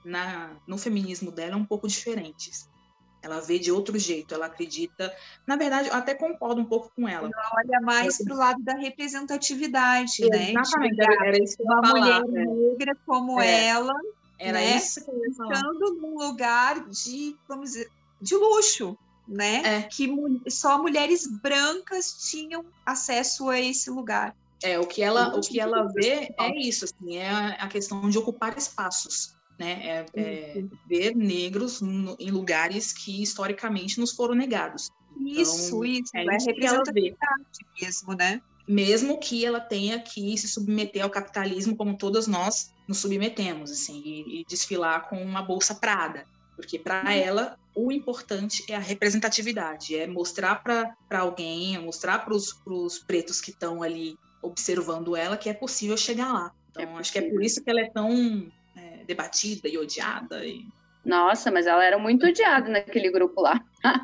Speaker 4: na, no feminismo dela é um pouco diferente. Ela vê de outro jeito, ela acredita... Na verdade, eu até concordo um pouco com ela.
Speaker 3: Ela olha mais para o lado da representatividade, né?
Speaker 4: Exatamente, era, era isso que eu ia
Speaker 3: uma
Speaker 4: falar.
Speaker 3: mulher negra como
Speaker 4: É.
Speaker 3: ela,
Speaker 4: Era
Speaker 3: né?
Speaker 4: isso que eu ia falar.
Speaker 3: Estando num lugar de, vamos dizer, de luxo, né?
Speaker 4: É.
Speaker 3: Que mu- só mulheres brancas tinham acesso a esse lugar.
Speaker 4: É, o que ela, o que ela vê é isso, assim, é a, a questão de ocupar espaços, né? É, é ver negros no, em lugares que historicamente nos foram negados.
Speaker 3: Isso,
Speaker 4: então,
Speaker 3: isso,
Speaker 4: é,
Speaker 3: é
Speaker 4: isso que ela vê.
Speaker 3: representatividade mesmo, né?
Speaker 4: Mesmo que ela tenha que se submeter ao capitalismo, como todas nós nos submetemos, assim, e, e desfilar com uma bolsa Prada, porque para ela o importante é a representatividade, é mostrar para alguém, é mostrar para os pretos que estão ali observando ela que é possível chegar lá. Então, é acho que é por isso que ela é tão é, debatida e odiada. E...
Speaker 2: Nossa, mas ela era muito odiada naquele grupo lá.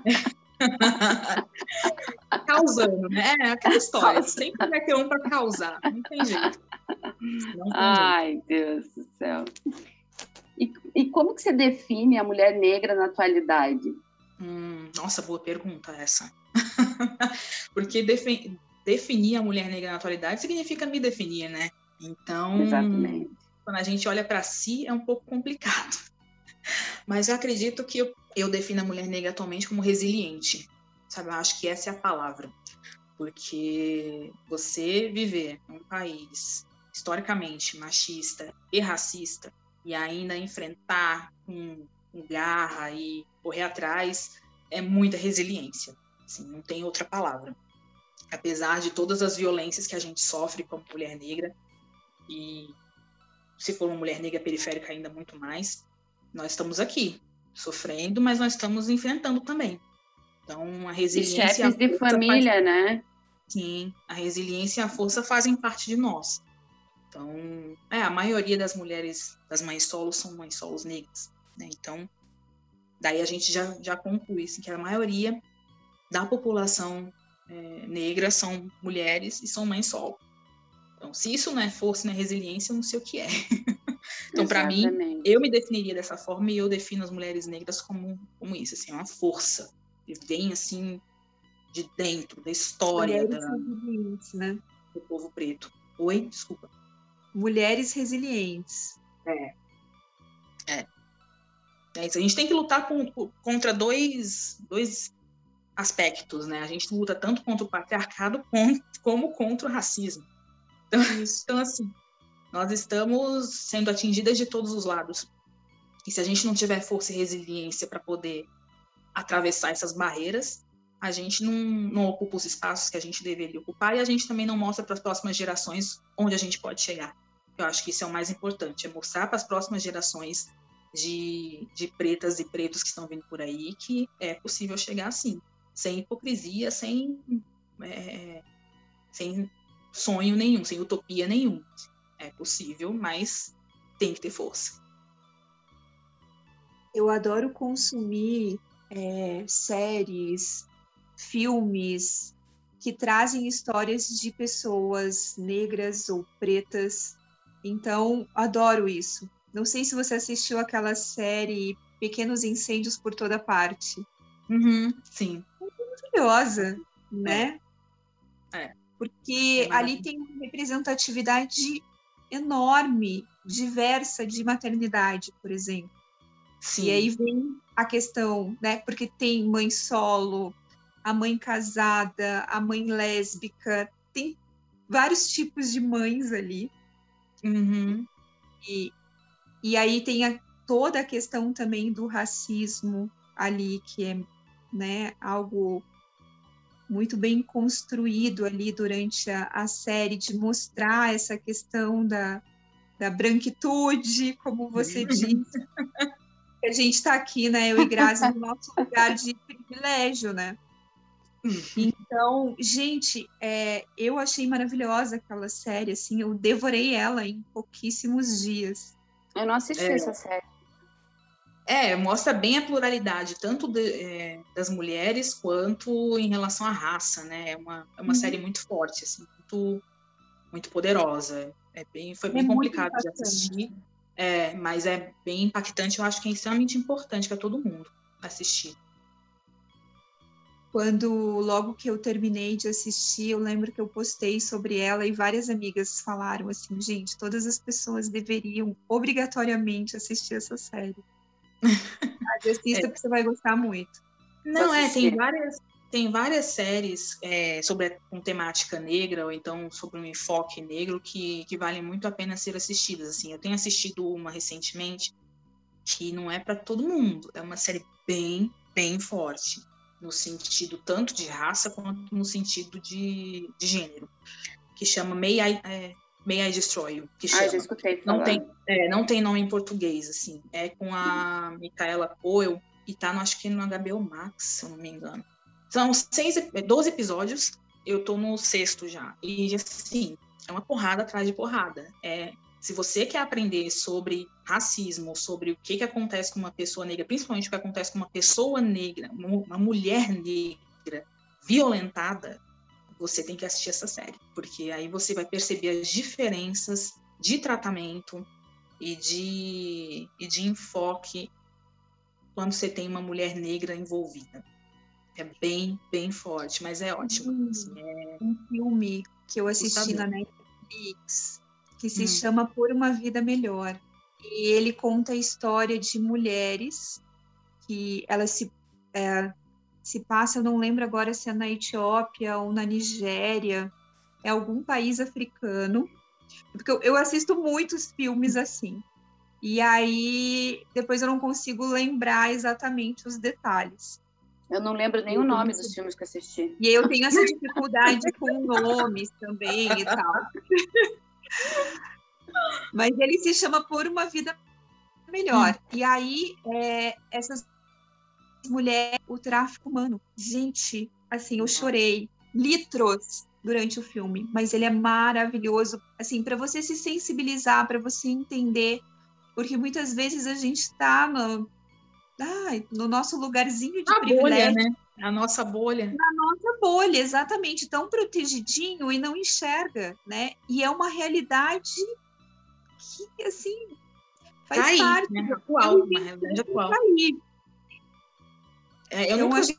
Speaker 4: Causando, né? É aquela história. Sempre vai ter um para causar. Não tem jeito. Não tem
Speaker 2: Ai,
Speaker 4: jeito.
Speaker 2: Deus do céu. E, e como que você define a mulher negra na atualidade?
Speaker 4: Hum, nossa, boa pergunta essa. Porque defi- definir a mulher negra na atualidade significa me definir, né? Então,
Speaker 2: exatamente.
Speaker 4: Quando a gente olha para si, é um pouco complicado. Mas eu acredito que eu, eu defino a mulher negra atualmente como resiliente, sabe? Eu acho que essa é a palavra. Porque você viver num país historicamente machista e racista e ainda enfrentar com, com garra e correr atrás é muita resiliência. Assim, não tem outra palavra. Apesar de todas as violências que a gente sofre como mulher negra, e se for uma mulher negra periférica ainda muito mais, nós estamos aqui, sofrendo, mas nós estamos enfrentando também. Então, a resiliência...
Speaker 2: E chefes de família,
Speaker 4: faz...
Speaker 2: né?
Speaker 4: Sim, a resiliência e a força fazem parte de nós. Então, é, a maioria das mulheres, das mães solos, são mães solos negras, né? Então, daí a gente já, já conclui assim, que a maioria da população é, negra são mulheres e são mães solo. Então, se isso não é força, não é resiliência, eu não sei o que é. Então, para mim, eu me definiria dessa forma e eu defino as mulheres negras como, como isso, assim, uma força que vem, assim, de dentro, da história
Speaker 3: Mulheres
Speaker 4: da,
Speaker 3: resilientes, né?
Speaker 4: do povo preto. Oi? Desculpa.
Speaker 3: Mulheres resilientes.
Speaker 4: É. É. É isso. A gente tem que lutar com, contra dois, dois aspectos, né? A gente luta tanto contra o patriarcado como contra o racismo. Então, então, assim, nós estamos sendo atingidas de todos os lados. E se a gente não tiver força e resiliência para poder atravessar essas barreiras, a gente não, não ocupa os espaços que a gente deveria ocupar e a gente também não mostra para as próximas gerações onde a gente pode chegar. Eu acho que isso é o mais importante, é mostrar para as próximas gerações de, de pretas e pretos que estão vindo por aí que é possível chegar assim, sem hipocrisia, sem, é, sem sonho nenhum, sem utopia nenhum. É possível, mas tem que ter força.
Speaker 3: Eu adoro consumir é, séries, filmes que trazem histórias de pessoas negras ou pretas. Então, adoro isso. Não sei se você assistiu aquela série Pequenos Incêndios por Toda Parte.
Speaker 4: Uhum, sim.
Speaker 3: Maravilhosa, né?
Speaker 4: É. é.
Speaker 3: Porque é ali tem uma representatividade enorme, diversa de maternidade, por exemplo. Sim. E aí vem a questão, né? Porque tem mãe solo, a mãe casada, a mãe lésbica, tem vários tipos de mães ali.
Speaker 4: Uhum.
Speaker 3: E, e aí tem a, toda a questão também do racismo ali, que é, né, algo muito bem construído ali durante a, a série, de mostrar essa questão da, da branquitude, como você disse. A gente está aqui, né, eu e Grazi, no nosso lugar de privilégio, né? Então, gente, é, eu achei maravilhosa aquela série, assim, eu devorei ela em pouquíssimos dias.
Speaker 2: Eu não assisti
Speaker 4: é.
Speaker 2: essa série.
Speaker 4: É, mostra bem a pluralidade, tanto de, é, das mulheres, quanto em relação à raça, né? É uma, é uma uhum. série muito forte, assim, muito, muito poderosa. É bem, foi bem é complicado de assistir. É, mas é bem impactante, eu acho que é extremamente importante para todo mundo assistir.
Speaker 3: Quando, logo que eu terminei de assistir, eu lembro que eu postei sobre ela e várias amigas falaram assim, gente, todas as pessoas deveriam obrigatoriamente assistir essa série. Mas assista, é. Porque você vai gostar muito.
Speaker 4: Não, é, tem várias, tem várias séries é, sobre, com temática negra, ou então sobre um enfoque negro, que, que valem muito a pena ser assistidas. Assim, eu tenho assistido uma recentemente, que não é para todo mundo, é uma série bem, bem forte, no sentido tanto de raça quanto no sentido de, de gênero, que chama May I, é, May I Destroy You, que chama.
Speaker 2: Ah, já escutei falar.
Speaker 4: Não tem, é, não tem nome em português, assim, é com a Micaela Coel, e tá, no, acho que no H B O Max, se eu não me engano. São seis, doze episódios, eu tô no sexto já, e assim, é uma porrada atrás de porrada, é... Se você quer aprender sobre racismo, sobre o que, que acontece com uma pessoa negra, principalmente o que acontece com uma pessoa negra, uma mulher negra violentada, você tem que assistir essa série, porque aí você vai perceber as diferenças de tratamento e de, e de enfoque quando você tem uma mulher negra envolvida. É bem, bem forte, mas é ótimo.
Speaker 3: Hum,
Speaker 4: assim, é...
Speaker 3: Um filme que eu assisti na Netflix, que se hum. chama Por Uma Vida Melhor. E ele conta a história de mulheres que elas se, é, se passam, não lembro agora se é na Etiópia ou na Nigéria, é algum país africano, porque eu, eu assisto muitos filmes assim, e aí depois eu não consigo lembrar exatamente os detalhes.
Speaker 2: Eu não lembro nem eu o nome dos filmes que assisti.
Speaker 3: E eu tenho essa dificuldade com nomes também e tal. Mas ele se chama Por Uma Vida Melhor. Hum. E aí, é, essas mulheres, o tráfico humano. Gente, assim, eu chorei litros durante o filme, mas ele é maravilhoso, assim, para você se sensibilizar, para você entender, porque muitas vezes a gente está no, ai, no nosso lugarzinho de
Speaker 4: a
Speaker 3: privilégio.
Speaker 4: Bolha, né? A nossa bolha.
Speaker 3: Na nossa bolha, exatamente, tão protegidinho e não enxerga, né? E é uma realidade que, assim, faz
Speaker 4: tá aí,
Speaker 3: parte.
Speaker 4: Né? Atual, uma realidade atual. Tá aí. É, eu então, nunca...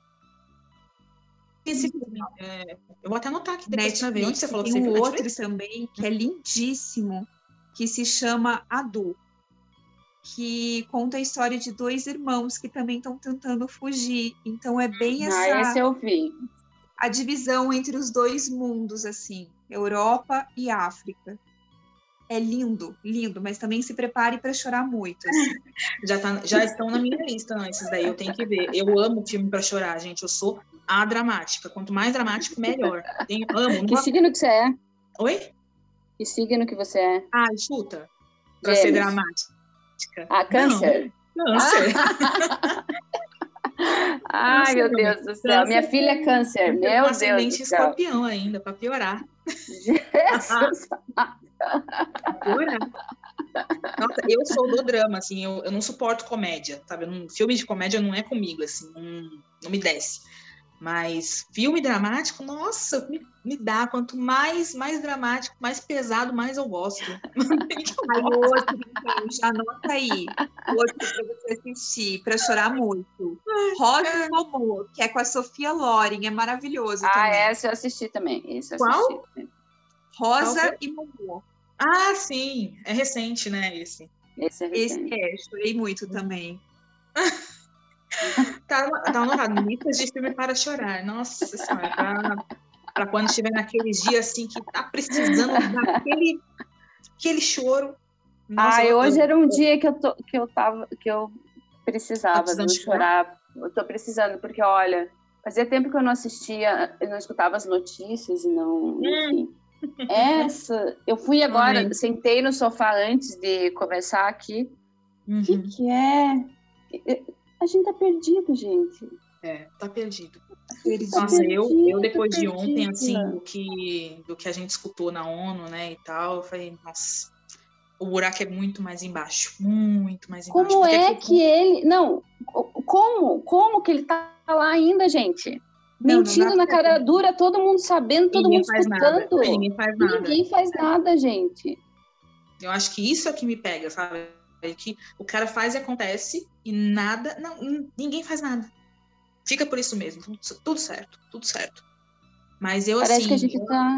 Speaker 4: Esse filme, é, eu vou até anotar aqui depois pra ver. Onde você falou
Speaker 3: tem
Speaker 4: que você
Speaker 3: um
Speaker 4: viu?
Speaker 3: outro Netflix? Também, que é lindíssimo, que se chama Adu, que conta a história de dois irmãos que também estão tentando fugir. Então é bem essa...
Speaker 2: Ah, esse eu vi.
Speaker 3: A divisão entre os dois mundos, assim, Europa e África. É lindo, lindo, mas também se prepare para chorar muito. Assim.
Speaker 4: já, tá, já estão na minha lista, não, esses daí eu tenho que ver. Eu amo filme para chorar, gente. Eu sou a dramática. Quanto mais dramático, melhor. Tenho, amo.
Speaker 2: Que signo que você é?
Speaker 4: Oi?
Speaker 2: Que signo que você é?
Speaker 4: Ah, chuta. Para ser dramática.
Speaker 2: Ah, câncer?
Speaker 4: Não, câncer.
Speaker 2: Ai, câncer, meu Deus do céu. Câncer, minha filha é câncer. Meu Deus do céu.
Speaker 4: Escorpião ainda, para piorar.
Speaker 2: Jesus.
Speaker 4: Piorar. Nossa, eu sou do drama, assim, eu, eu não suporto comédia, sabe? Um filme de comédia não é comigo, assim, não, não me desce. Mas filme dramático, nossa, me, me dá. Quanto mais, mais dramático, mais pesado, mais eu gosto.
Speaker 3: Aí outro, então, já anota aí. Outro para você assistir, para chorar muito. Rosa e Momô, que é com a Sofia Loren, é maravilhoso
Speaker 2: ah,
Speaker 3: também.
Speaker 2: Ah, essa eu assisti também. Esse eu
Speaker 4: Qual?
Speaker 2: assisti também.
Speaker 3: Rosa
Speaker 4: Qual?
Speaker 3: e Momô.
Speaker 4: Ah, sim. É recente, né, esse?
Speaker 2: Esse é recente.
Speaker 3: Esse é, chorei muito também.
Speaker 4: Tá, tá anotado, listas de filme para chorar. Nossa senhora, pra, pra quando estiver naquele dia assim que tá precisando daquele aquele choro. Nossa,
Speaker 2: ah,
Speaker 4: eu,
Speaker 2: hoje
Speaker 4: eu,
Speaker 2: era um dia que eu, tô, que eu tava, que eu precisava
Speaker 4: tá
Speaker 2: de chorar. Eu tô precisando, porque olha, fazia tempo que eu não assistia, eu não escutava as notícias e não, enfim. Hum. Essa, eu fui agora, Ai. sentei no sofá antes de começar aqui. O uhum. que que é? A gente tá perdido, gente.
Speaker 4: É, tá perdido.
Speaker 2: Perdido,
Speaker 4: Nossa, eu, eu depois
Speaker 2: perdido.
Speaker 4: de ontem, assim, do que, do que a gente escutou na ONU, né, e tal, eu falei, nossa, o buraco é muito mais embaixo, muito mais embaixo.
Speaker 2: Como é que, que ele... Não, como? Como que ele tá lá ainda, gente? Não, Mentindo não na cara ver. dura, todo mundo sabendo, todo
Speaker 4: ninguém
Speaker 2: mundo escutando.
Speaker 4: Ninguém faz nada.
Speaker 2: Ninguém faz nada, gente.
Speaker 4: Eu acho que isso é que me pega, sabe? É que o cara faz e acontece e nada, não, ninguém faz nada. Fica por isso mesmo, tudo, tudo certo, tudo certo. Mas eu,
Speaker 2: Parece
Speaker 4: assim...
Speaker 2: que a gente tá...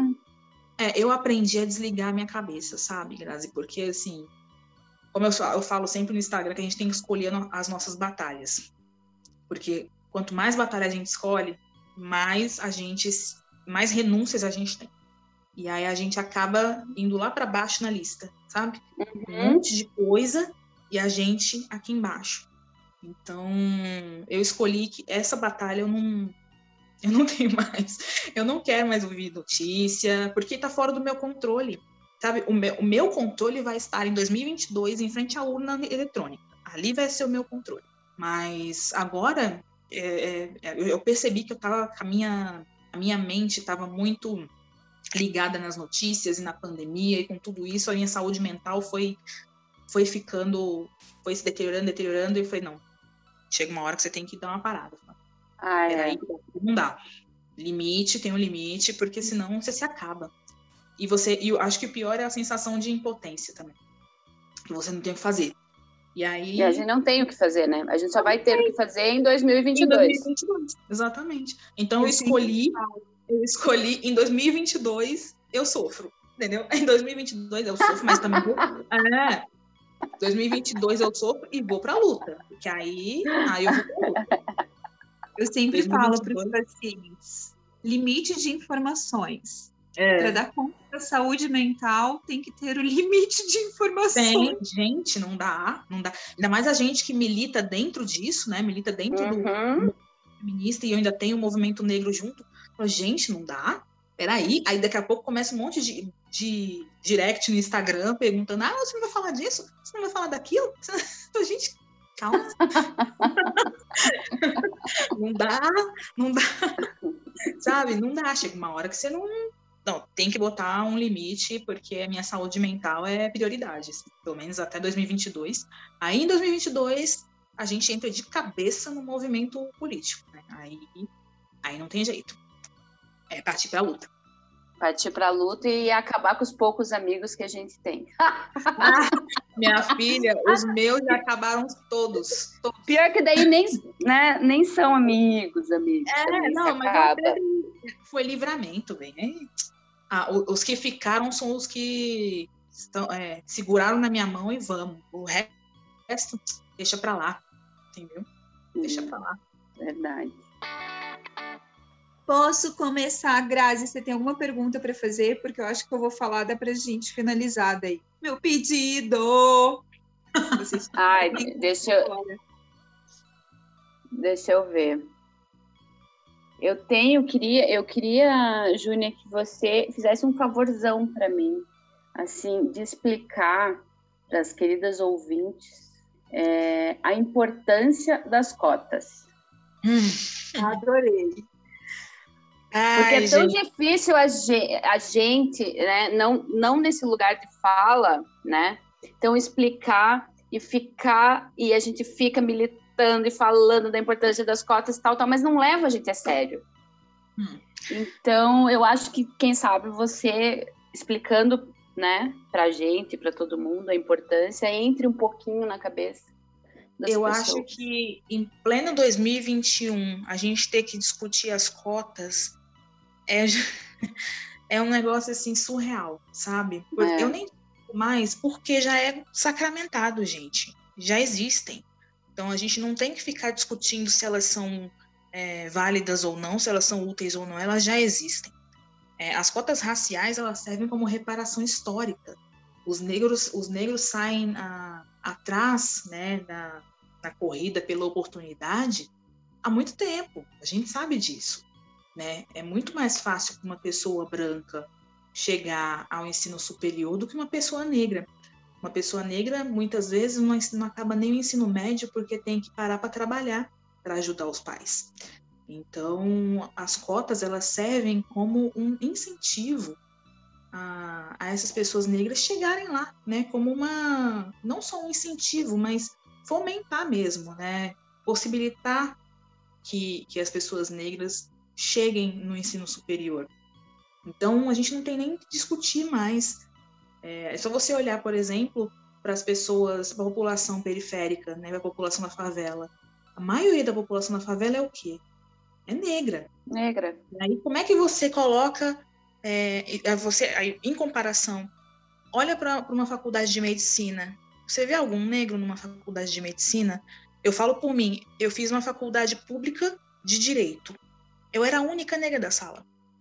Speaker 4: É, eu aprendi a desligar a minha cabeça, sabe, Grazi? Porque, assim, como eu, eu falo sempre no Instagram, que a gente tem que escolher no, as nossas batalhas. Porque quanto mais batalha a gente escolhe, mais a gente, mais renúncias a gente tem. E aí a gente acaba indo lá para baixo na lista, sabe?
Speaker 2: Uhum.
Speaker 4: Um monte de coisa e a gente aqui embaixo. Então, eu escolhi que essa batalha eu não... Eu não tenho mais, eu não quero mais ouvir notícia, porque está fora do meu controle, sabe? O meu, o meu controle vai estar em dois mil e vinte e dois em frente à urna eletrônica. Ali vai ser o meu controle. Mas agora, é, é, eu percebi que eu tava, a, minha, a minha mente estava muito ligada nas notícias e na pandemia, e com tudo isso, a minha saúde mental foi, foi ficando, foi se deteriorando, deteriorando, e eu falei, não, chega uma hora que você tem que dar uma parada, sabe?
Speaker 2: Ah, é.
Speaker 4: Peraí, não dá. Limite, tem um limite, porque senão você se acaba. E você, e eu acho que o pior é a sensação de impotência também. Que você não tem o que fazer. E aí...
Speaker 2: E a gente não tem o que fazer, né? A gente só vai ter o que fazer em dois mil e vinte e dois.
Speaker 4: Em dois mil e vinte e dois, exatamente. Então eu escolhi, eu escolhi em dois mil e vinte e dois eu sofro, entendeu? Em dois mil e vinte e dois eu sofro, mas também vou... É, dois mil e vinte e dois eu sofro e vou pra luta. Porque aí, aí eu vou pra luta.
Speaker 3: Eu sempre falo para os pacientes, limite de informações.
Speaker 4: É.
Speaker 3: Para dar conta da saúde mental, tem que ter o limite de informações.
Speaker 4: Tem, gente, não dá, não dá. Ainda mais a gente que milita dentro disso, né? Milita dentro
Speaker 2: Uhum.
Speaker 4: do feminista e eu ainda tenho o movimento negro junto. Falo, gente, não dá? Peraí. Aí daqui a pouco começa um monte de, de direct no Instagram perguntando, ah, você não vai falar disso? Você não vai falar daquilo? Gente... Calma. Não dá, não dá. Sabe? Não dá. Chega uma hora que você não... Não, tem que botar um limite, porque a minha saúde mental é prioridade, assim, pelo menos até dois mil e vinte e dois. Aí, em dois mil e vinte e dois, a gente entra de cabeça no movimento político, né? Aí, aí não tem jeito. É partir pra luta.
Speaker 2: Partir pra luta e acabar com os poucos amigos que a gente tem.
Speaker 4: Ah, minha filha, os meus já acabaram todos, todos.
Speaker 2: Pior que daí nem, né, nem são amigos, amigos.
Speaker 4: É, não, mas
Speaker 2: acaba.
Speaker 4: Foi livramento, bem. Ah, os que ficaram são os que estão, é, seguraram na minha mão e vamos. O resto, deixa pra lá, entendeu? Deixa pra lá.
Speaker 2: Verdade.
Speaker 3: Posso começar, Grazi? Você tem alguma pergunta para fazer? Porque eu acho que eu vou falar, dá pra gente finalizar daí. Meu pedido!
Speaker 2: Ai, deixa eu... Deixa eu ver. Eu tenho, queria, eu queria, Júnia, que você fizesse um favorzão para mim, assim, de explicar para as queridas ouvintes é, a importância das cotas.
Speaker 3: Hum, adorei.
Speaker 2: Porque
Speaker 4: Ai,
Speaker 2: é tão
Speaker 4: gente.
Speaker 2: difícil a gente, a gente né, não, não nesse lugar de fala, né? Então, explicar e ficar, e a gente fica militando e falando da importância das cotas e tal, tal, mas não leva a gente a sério.
Speaker 4: Hum.
Speaker 2: Então, eu acho que, quem sabe, você explicando, né, pra gente, para todo mundo, a importância, entre um pouquinho na cabeça das
Speaker 4: Eu
Speaker 2: pessoas.
Speaker 4: acho que em pleno dois mil e vinte e um, a gente ter que discutir as cotas é, é um negócio assim surreal, sabe? Porque
Speaker 2: É.
Speaker 4: eu nem mais, porque já é sacramentado, gente. Já existem. Então a gente não tem que ficar discutindo se elas são é, válidas ou não, se elas são úteis ou não, elas já existem. É, as cotas raciais, elas servem como reparação histórica. Os negros, os negros saem a, atrás, né, da, da corrida pela oportunidade há muito tempo. A gente sabe disso, né? É muito mais fácil para uma pessoa branca chegar ao ensino superior do que uma pessoa negra. Uma pessoa negra, muitas vezes, não, não acaba nem o ensino médio porque tem que parar para trabalhar para ajudar os pais. Então, as cotas, elas servem como um incentivo a, a essas pessoas negras chegarem lá, né? Como uma, não só um incentivo, mas fomentar mesmo, né? Possibilitar que, que as pessoas negras cheguem no ensino superior. Então, a gente não tem nem que discutir mais É, é só você olhar, por exemplo, para as pessoas, para a população periférica, né, para a população da favela. A maioria da população da favela é o quê? É negra.
Speaker 2: Negra.
Speaker 4: Aí como é que você coloca, é, você, aí, em comparação, olha para uma faculdade de medicina, você vê algum negro numa faculdade de medicina? Eu falo por mim, eu fiz uma faculdade pública de direito. Eu era a única negra da sala.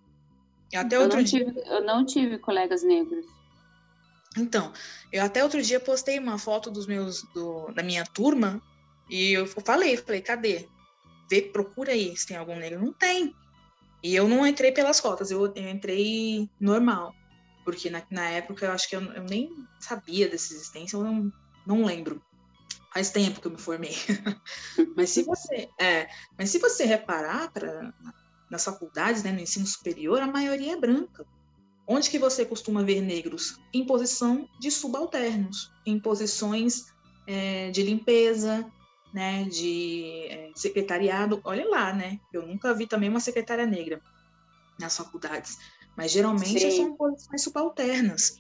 Speaker 4: Até
Speaker 2: eu,
Speaker 4: outro
Speaker 2: não
Speaker 4: dia...
Speaker 2: tive, eu não tive colegas negros.
Speaker 4: Então, eu até outro dia postei uma foto dos meus, do, da minha turma e eu falei, falei, cadê? Vê, procura aí se tem algum negro. Não tem. E eu não entrei pelas cotas, eu, eu entrei normal. Porque na, na época eu acho que eu, eu nem sabia dessa existência, eu não, não lembro. Faz tempo que eu me formei. mas, se você, é, mas se você reparar pra, nas faculdades, né, no ensino superior, a maioria é branca. Onde que você costuma ver negros? Em posição de subalternos, em posições é, de limpeza, né, de é, secretariado. Olha lá, né? Eu nunca vi também uma secretária negra nas faculdades, mas geralmente Sim. são posições subalternas.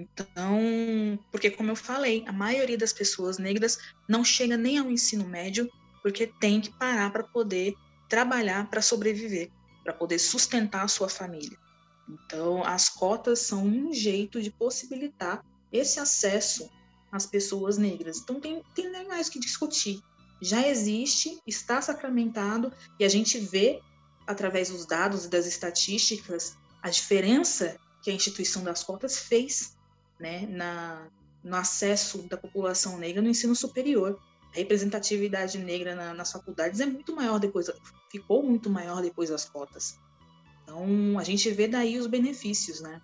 Speaker 4: Então, porque como eu falei, a maioria das pessoas negras não chega nem ao ensino médio porque tem que parar para poder trabalhar para sobreviver, para poder sustentar a sua família. Então, as cotas são um jeito de possibilitar esse acesso às pessoas negras. Então, tem, tem nem mais o que discutir. Já existe, está sacramentado, e a gente vê, através dos dados e das estatísticas, a diferença que a instituição das cotas fez, né, na, no acesso da população negra no ensino superior. A representatividade negra na, nas faculdades é muito maior depois, ficou muito maior depois das cotas. Então, a gente vê daí os benefícios, né?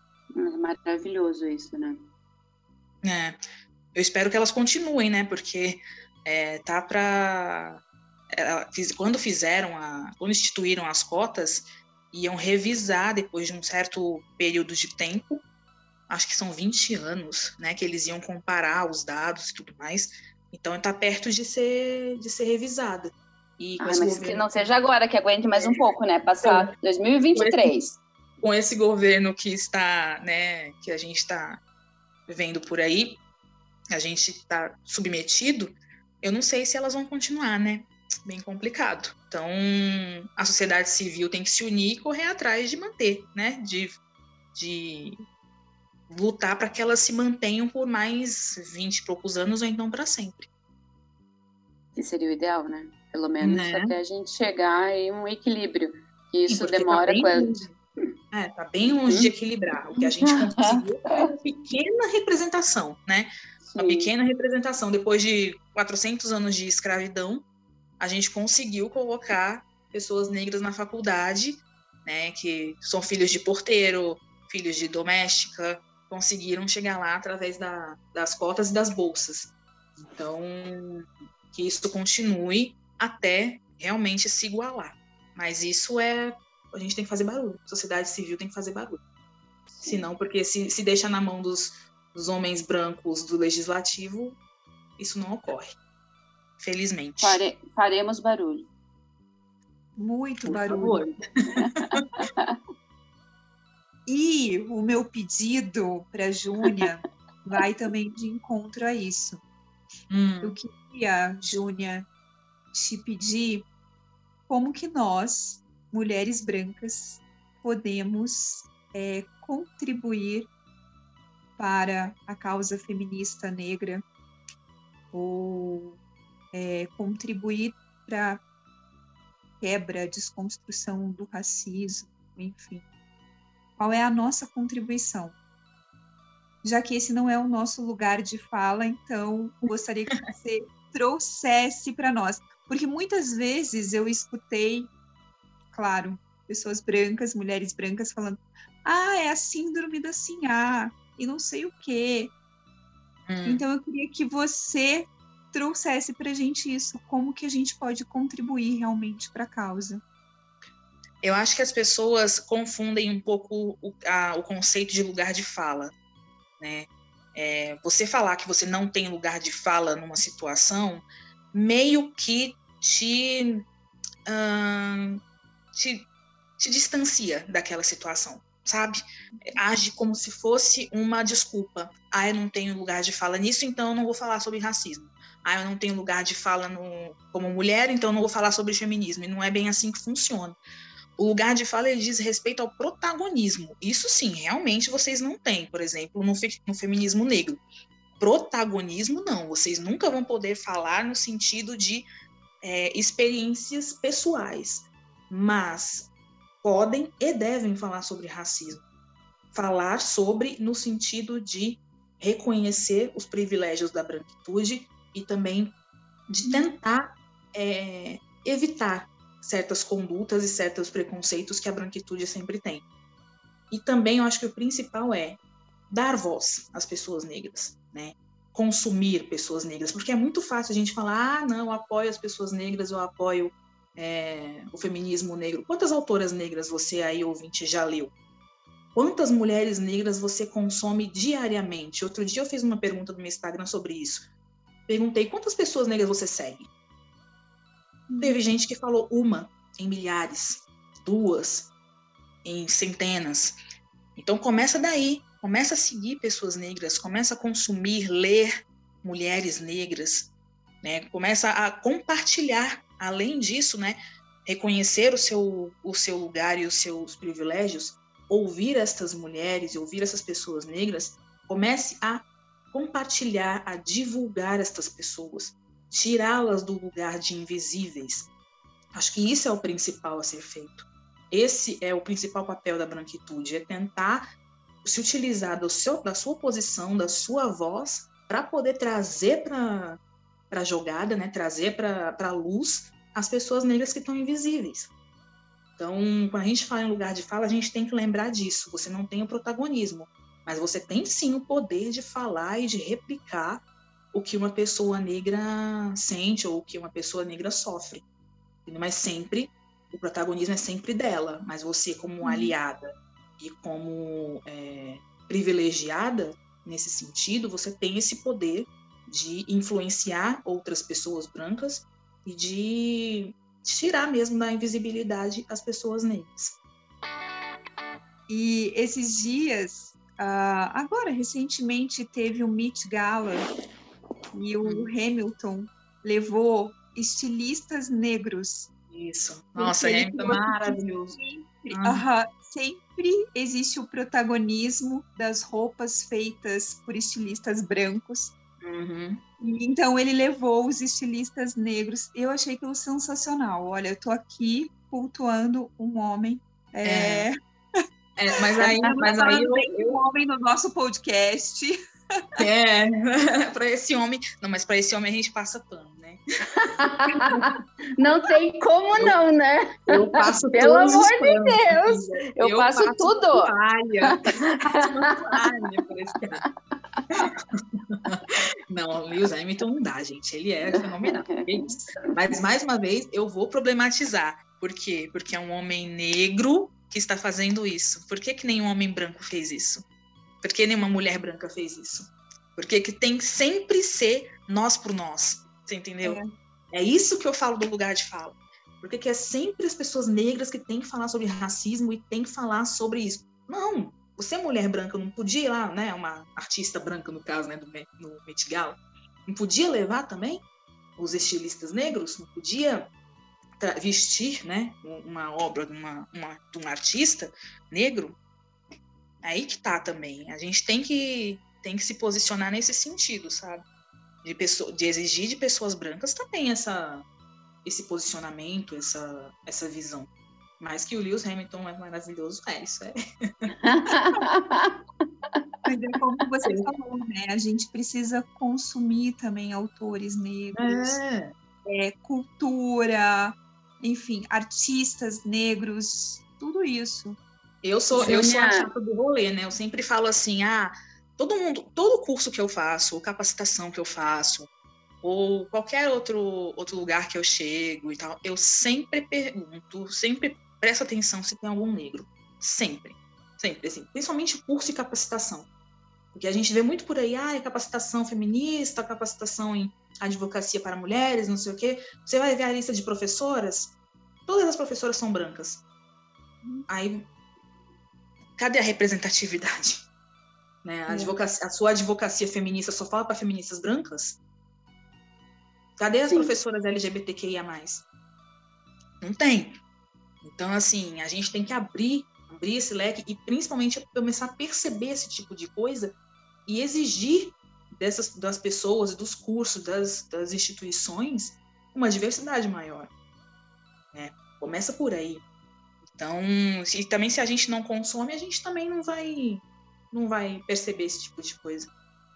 Speaker 2: É maravilhoso isso, né?
Speaker 4: É, eu espero que elas continuem, né? Porque é, tá para... Quando fizeram, a, quando instituíram as cotas, iam revisar depois de um certo período de tempo, acho que são vinte anos, né? Que eles iam comparar os dados e tudo mais. Então, está perto de ser, de ser revisada.
Speaker 2: E ah, mas governo... que não seja agora, que aguente mais um pouco, né? Passar então, dois mil e vinte e três.
Speaker 4: Com esse, com esse governo que está, né, que a gente está vendo por aí, a gente está submetido, eu não sei se elas vão continuar, né? Bem complicado. Então, a sociedade civil tem que se unir e correr atrás de manter, né? De, de lutar para que elas se mantenham por mais vinte e poucos anos ou então para sempre.
Speaker 2: Que seria o ideal, né? Pelo menos né? Até a gente chegar em um equilíbrio. Isso
Speaker 4: Sim,
Speaker 2: demora
Speaker 4: tá
Speaker 2: quanto?
Speaker 4: É, tá bem longe hum? de equilibrar. O que a gente conseguiu é uma pequena representação, né? Sim. Uma pequena representação. Depois de quatrocentos anos de escravidão, a gente conseguiu colocar pessoas negras na faculdade, né? Que são filhos de porteiro, filhos de doméstica, conseguiram chegar lá através da, das cotas e das bolsas. Então, que isso continue até realmente se igualar. Mas isso é... A gente tem que fazer barulho. A sociedade civil tem que fazer barulho. Senão, porque se, se deixa na mão dos, dos homens brancos do legislativo, isso não ocorre. Felizmente.
Speaker 2: Fare, faremos barulho.
Speaker 3: Muito Por barulho. E o meu pedido para a Júnia vai também de encontro a isso. Hum. Eu queria, Júnia, te pedir como que nós, mulheres brancas, podemos é, contribuir para a causa feminista negra ou é, contribuir para a quebra, a desconstrução do racismo, enfim. Qual é a nossa contribuição? Já que esse não é o nosso lugar de fala, então gostaria que você trouxesse para nós. Porque muitas vezes eu escutei, claro, pessoas brancas, mulheres brancas falando, ah, é a síndrome da Sinhá, e não sei o quê. Hum. Então eu queria que você trouxesse para a gente isso, como que a gente pode contribuir realmente para a causa.
Speaker 4: Eu acho que as pessoas confundem um pouco o, a, o conceito de lugar de fala, né? É, você falar que você não tem lugar de fala numa situação, meio que te, hum, te, te distancia daquela situação. sabe? Age como se fosse uma desculpa. Ah, eu não tenho lugar de fala nisso, então eu não vou falar sobre racismo. Ah, eu não tenho lugar de fala no, como mulher, então eu não vou falar sobre feminismo. E não é bem assim que funciona. O lugar de fala, ele diz respeito ao protagonismo. Isso sim, realmente vocês não têm, por exemplo, no, fe, no feminismo negro. Protagonismo, não. Vocês nunca vão poder falar no sentido de é, experiências pessoais. Mas podem e devem falar sobre racismo. Falar sobre no sentido de reconhecer os privilégios da branquitude e também de tentar é, evitar certas condutas e certos preconceitos que a branquitude sempre tem. E também eu acho que o principal é dar voz às pessoas negras, né? Consumir pessoas negras, porque é muito fácil a gente falar, ah, não, eu apoio as pessoas negras, eu apoio é, o feminismo negro. Quantas autoras negras você aí, ouvinte, já leu? Quantas mulheres negras você consome diariamente? Outro dia eu fiz uma pergunta no meu Instagram sobre isso. Perguntei, quantas pessoas negras você segue? Hum. Teve gente que falou uma em milhares, duas em centenas. Então começa daí, começa a seguir pessoas negras, começa a consumir, ler mulheres negras, né? Começa a compartilhar, além disso, né? Reconhecer o seu, o seu lugar e os seus privilégios, ouvir estas mulheres e ouvir essas pessoas negras, comece a compartilhar, a divulgar estas pessoas, tirá-las do lugar de invisíveis. Acho que isso é o principal a ser feito. Esse é o principal papel da branquitude, é tentar se utilizar do seu, da sua posição, da sua voz, para poder trazer para a jogada, né? Trazer para a luz as pessoas negras que estão invisíveis. Então, quando a gente fala em lugar de fala, a gente tem que lembrar disso. Você não tem o protagonismo, mas você tem sim o poder de falar e de replicar o que uma pessoa negra sente ou o que uma pessoa negra sofre. Mas sempre, o protagonismo é sempre dela, mas você como hum. aliada e como é, privilegiada nesse sentido, você tem esse poder de influenciar outras pessoas brancas e de tirar mesmo da invisibilidade as pessoas negras.
Speaker 3: E esses dias, uh, agora recentemente teve o Met Gala e o hum. Hamilton levou estilistas negros.
Speaker 4: Isso. Nossa, é maravilhoso.
Speaker 3: Sempre, ah. uh, sempre existe o protagonismo das roupas feitas por estilistas brancos.
Speaker 4: Uhum.
Speaker 3: Então ele levou os estilistas negros. Eu achei aquilo sensacional. Olha, eu tô aqui cultuando um homem. É...
Speaker 4: É. É, mas aí, mas aí eu,
Speaker 3: eu... um homem no nosso podcast.
Speaker 4: É, para esse homem. Não, mas para esse homem a gente passa pano, né?
Speaker 2: Não tem como não, né?
Speaker 4: Eu passo
Speaker 2: Pelo
Speaker 4: todos
Speaker 2: amor
Speaker 4: os
Speaker 2: de
Speaker 4: panos,
Speaker 2: Deus,
Speaker 4: filha.
Speaker 2: eu, eu passo, passo tudo.
Speaker 4: Toalha. Passo uma toalha para esse cara. Não, o Lewis Hamilton não dá, gente. Ele é fenomenal. É isso. Mas, mais uma vez, eu vou problematizar. Por quê? Porque é um homem negro que está fazendo isso. Por que que nenhum homem branco fez isso? Por que nenhuma mulher branca fez isso? Porque que tem que sempre ser nós por nós. Você entendeu? É. é isso que eu falo do lugar de fala. Porque que é sempre as pessoas negras que têm que falar sobre racismo e têm que falar sobre isso. Não, você mulher branca não podia ir lá, né? Uma artista branca, no caso, né? Do, no Met Gala. Não podia levar também os estilistas negros? Não podia vestir, né? Uma obra de, uma, uma, de um artista negro? Aí que tá também. A gente tem que, tem que se posicionar nesse sentido, sabe? De, pessoa, de exigir de pessoas brancas também essa, esse posicionamento, essa, essa visão. Mas que o Lewis Hamilton é maravilhoso, é isso, é.
Speaker 3: Mas é como você falou, né? A gente precisa consumir também autores negros,
Speaker 4: é.
Speaker 3: É, cultura, enfim, artistas negros, tudo isso.
Speaker 4: Eu sou, eu sou a chata do rolê, né? Eu sempre falo assim, ah, todo mundo, todo curso que eu faço, ou capacitação que eu faço, ou qualquer outro, outro lugar que eu chego e tal, eu sempre pergunto, sempre presto atenção se tem algum negro. Sempre. Sempre, assim. Principalmente curso e capacitação. Porque a gente vê muito por aí, ah, capacitação feminista, capacitação em advocacia para mulheres, não sei o quê. Você vai ver a lista de professoras, todas as professoras são brancas. Aí cadê a representatividade? Né? A, advocacia, a sua advocacia feminista só fala para feministas brancas? Cadê as Sim. professoras L G B T Q I A mais? Não tem. Então, assim, a gente tem que abrir, abrir esse leque e principalmente começar a perceber esse tipo de coisa e exigir dessas, das pessoas, dos cursos, das, das instituições, uma diversidade maior. Né? Começa por aí. Então, e também se a gente não consome, a gente também não vai, não vai perceber esse tipo de coisa.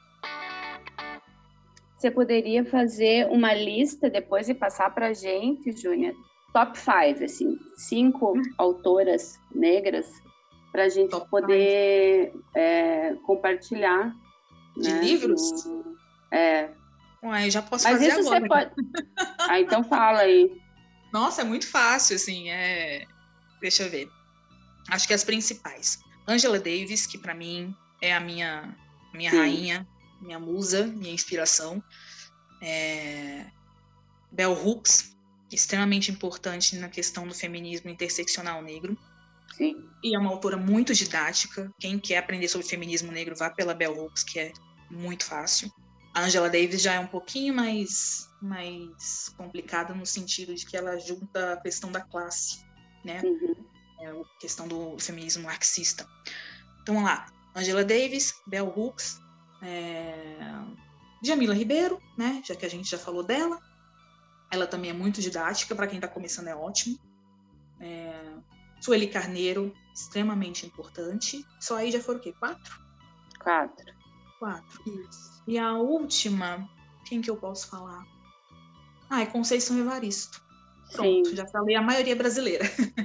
Speaker 2: Você poderia fazer uma lista depois e passar para a gente, Júnia, top five, assim, cinco autoras negras, para a gente top poder é, compartilhar.
Speaker 4: De
Speaker 2: né,
Speaker 4: livros?
Speaker 2: No... É.
Speaker 4: Ué, eu já posso
Speaker 2: Mas
Speaker 4: fazer
Speaker 2: isso
Speaker 4: agora.
Speaker 2: Você pode... Ah, então fala aí.
Speaker 4: Nossa, é muito fácil, assim, é... Deixa eu ver. Acho que as principais. Angela Davis, que para mim é a minha, minha rainha, minha musa, minha inspiração. É... Bell Hooks, extremamente importante na questão do feminismo interseccional negro.
Speaker 2: Sim.
Speaker 4: E é uma autora muito didática. Quem quer aprender sobre feminismo negro, vá pela Bell Hooks, que é muito fácil. A Angela Davis já é um pouquinho mais, mais complicada no sentido de que ela junta a questão da classe, né?
Speaker 2: Uhum.
Speaker 4: É a questão do feminismo marxista. Então, vamos lá. Angela Davis, Bell Hooks, é... Djamila Ribeiro, né? Já que a gente já falou dela. Ela também é muito didática, para quem está começando é ótimo. É... Sueli Carneiro, extremamente importante. Só aí já foram o quê? Quatro?
Speaker 2: Quatro.
Speaker 4: Quatro. Isso. E a última, quem que eu posso falar? Ah, é Conceição Evaristo. Pronto, Sim. já falei a maioria brasileira.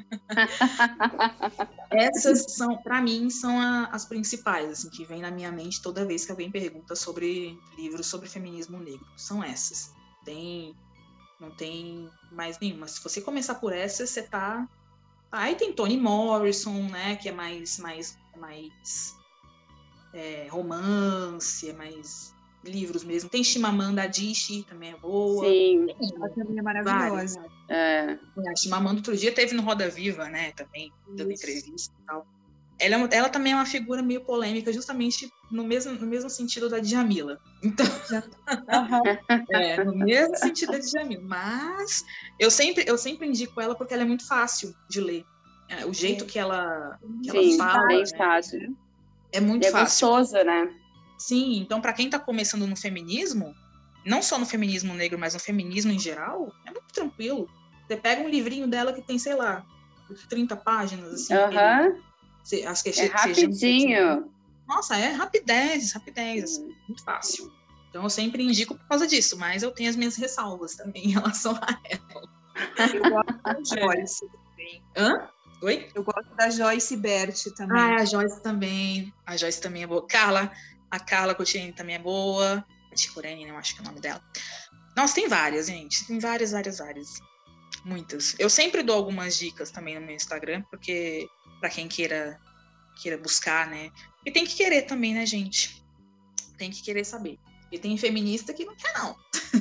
Speaker 4: Essas são, para mim, são a, as principais, assim, que vem na minha mente toda vez que alguém pergunta sobre livros sobre feminismo negro. São essas. Tem, não tem mais nenhuma. Se você começar por essas, você tá... Aí tem Toni Morrison, né, que é mais, mais, mais é, romance, é mais livros mesmo. Tem Chimamanda Adichie, também é boa.
Speaker 2: Sim.
Speaker 3: Ela também é maravilhosa.
Speaker 2: É.
Speaker 4: A Chimamanda outro dia teve no Roda Viva, né, também, dando entrevista e tal. Ela, ela também é uma figura meio polêmica, justamente no mesmo, no mesmo sentido da Djamila. Então, é, no mesmo sentido da Djamila. Mas eu sempre, eu sempre indico ela porque ela é muito fácil de ler. É, o jeito é. que ela, que
Speaker 2: Sim,
Speaker 4: ela fala
Speaker 2: bem
Speaker 4: né,
Speaker 2: fácil.
Speaker 4: É muito
Speaker 2: e é
Speaker 4: fácil.
Speaker 2: gostosa, né?
Speaker 4: Sim, então para quem está começando no feminismo, não só no feminismo negro, mas no feminismo em geral, é muito tranquilo. Você pega um livrinho dela que tem, sei lá, trinta páginas, assim.
Speaker 2: Uhum.
Speaker 4: Você, acho que
Speaker 2: é rapidinho.
Speaker 4: Nossa, é rapidez, rapidez, assim,
Speaker 2: uhum.
Speaker 4: muito fácil. Então eu sempre indico por causa disso, mas eu tenho as minhas ressalvas também em relação a ela.
Speaker 3: Eu gosto da Joyce também.
Speaker 4: Hã? Oi?
Speaker 3: Eu gosto da Joyce Bert também.
Speaker 4: Ah, a Joyce também. A Joyce também é boa. Carla, a Carla Coutinho também é boa. A Ticurene, né? Eu acho que é o nome dela. Nossa, tem várias, gente. Tem várias, várias, várias. Muitas. Eu sempre dou algumas dicas também no meu Instagram, porque para quem queira, queira buscar, né? E tem que querer também, né, gente? Tem que querer saber. E tem feminista que não quer, não.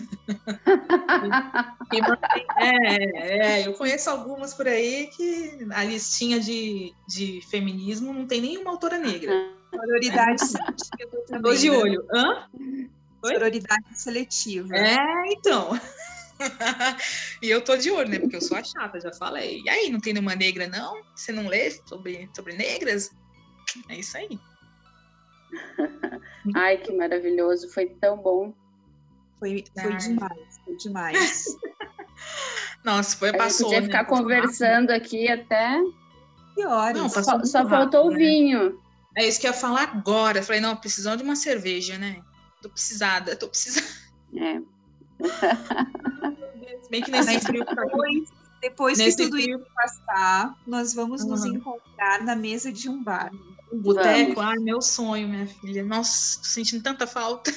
Speaker 4: que mantém, é, é, eu conheço algumas por aí que a listinha de, de feminismo não tem nenhuma autora negra.
Speaker 3: Sororidade seletiva também.
Speaker 4: Tô de olho. Hã? Oi?
Speaker 3: Sororidade seletiva.
Speaker 4: É, então. E eu tô de olho, né? Porque eu sou a chata, já falei. E aí, não tem nenhuma negra, não? Você não lê sobre, sobre negras? É isso aí.
Speaker 2: Ai, que maravilhoso. Foi tão bom.
Speaker 3: Foi, foi demais, foi demais.
Speaker 4: Nossa, foi,
Speaker 2: a
Speaker 4: passou,
Speaker 2: gente podia
Speaker 4: né?
Speaker 2: ficar conversando aqui até...
Speaker 3: Que horas?
Speaker 2: Não, só só faltou o
Speaker 4: né?
Speaker 2: vinho.
Speaker 4: É isso que eu ia falar agora. Eu falei, não, precisando de uma cerveja, né? Tô precisada, tô precisada.
Speaker 2: É.
Speaker 4: Bem que nesse frio...
Speaker 3: Depois, depois
Speaker 4: nesse
Speaker 3: que tudo
Speaker 4: frio...
Speaker 3: isso passar, nós vamos uhum. nos encontrar na mesa de um bar.
Speaker 4: Um boteco? Ai, meu sonho, minha filha. Nossa, tô sentindo tanta falta.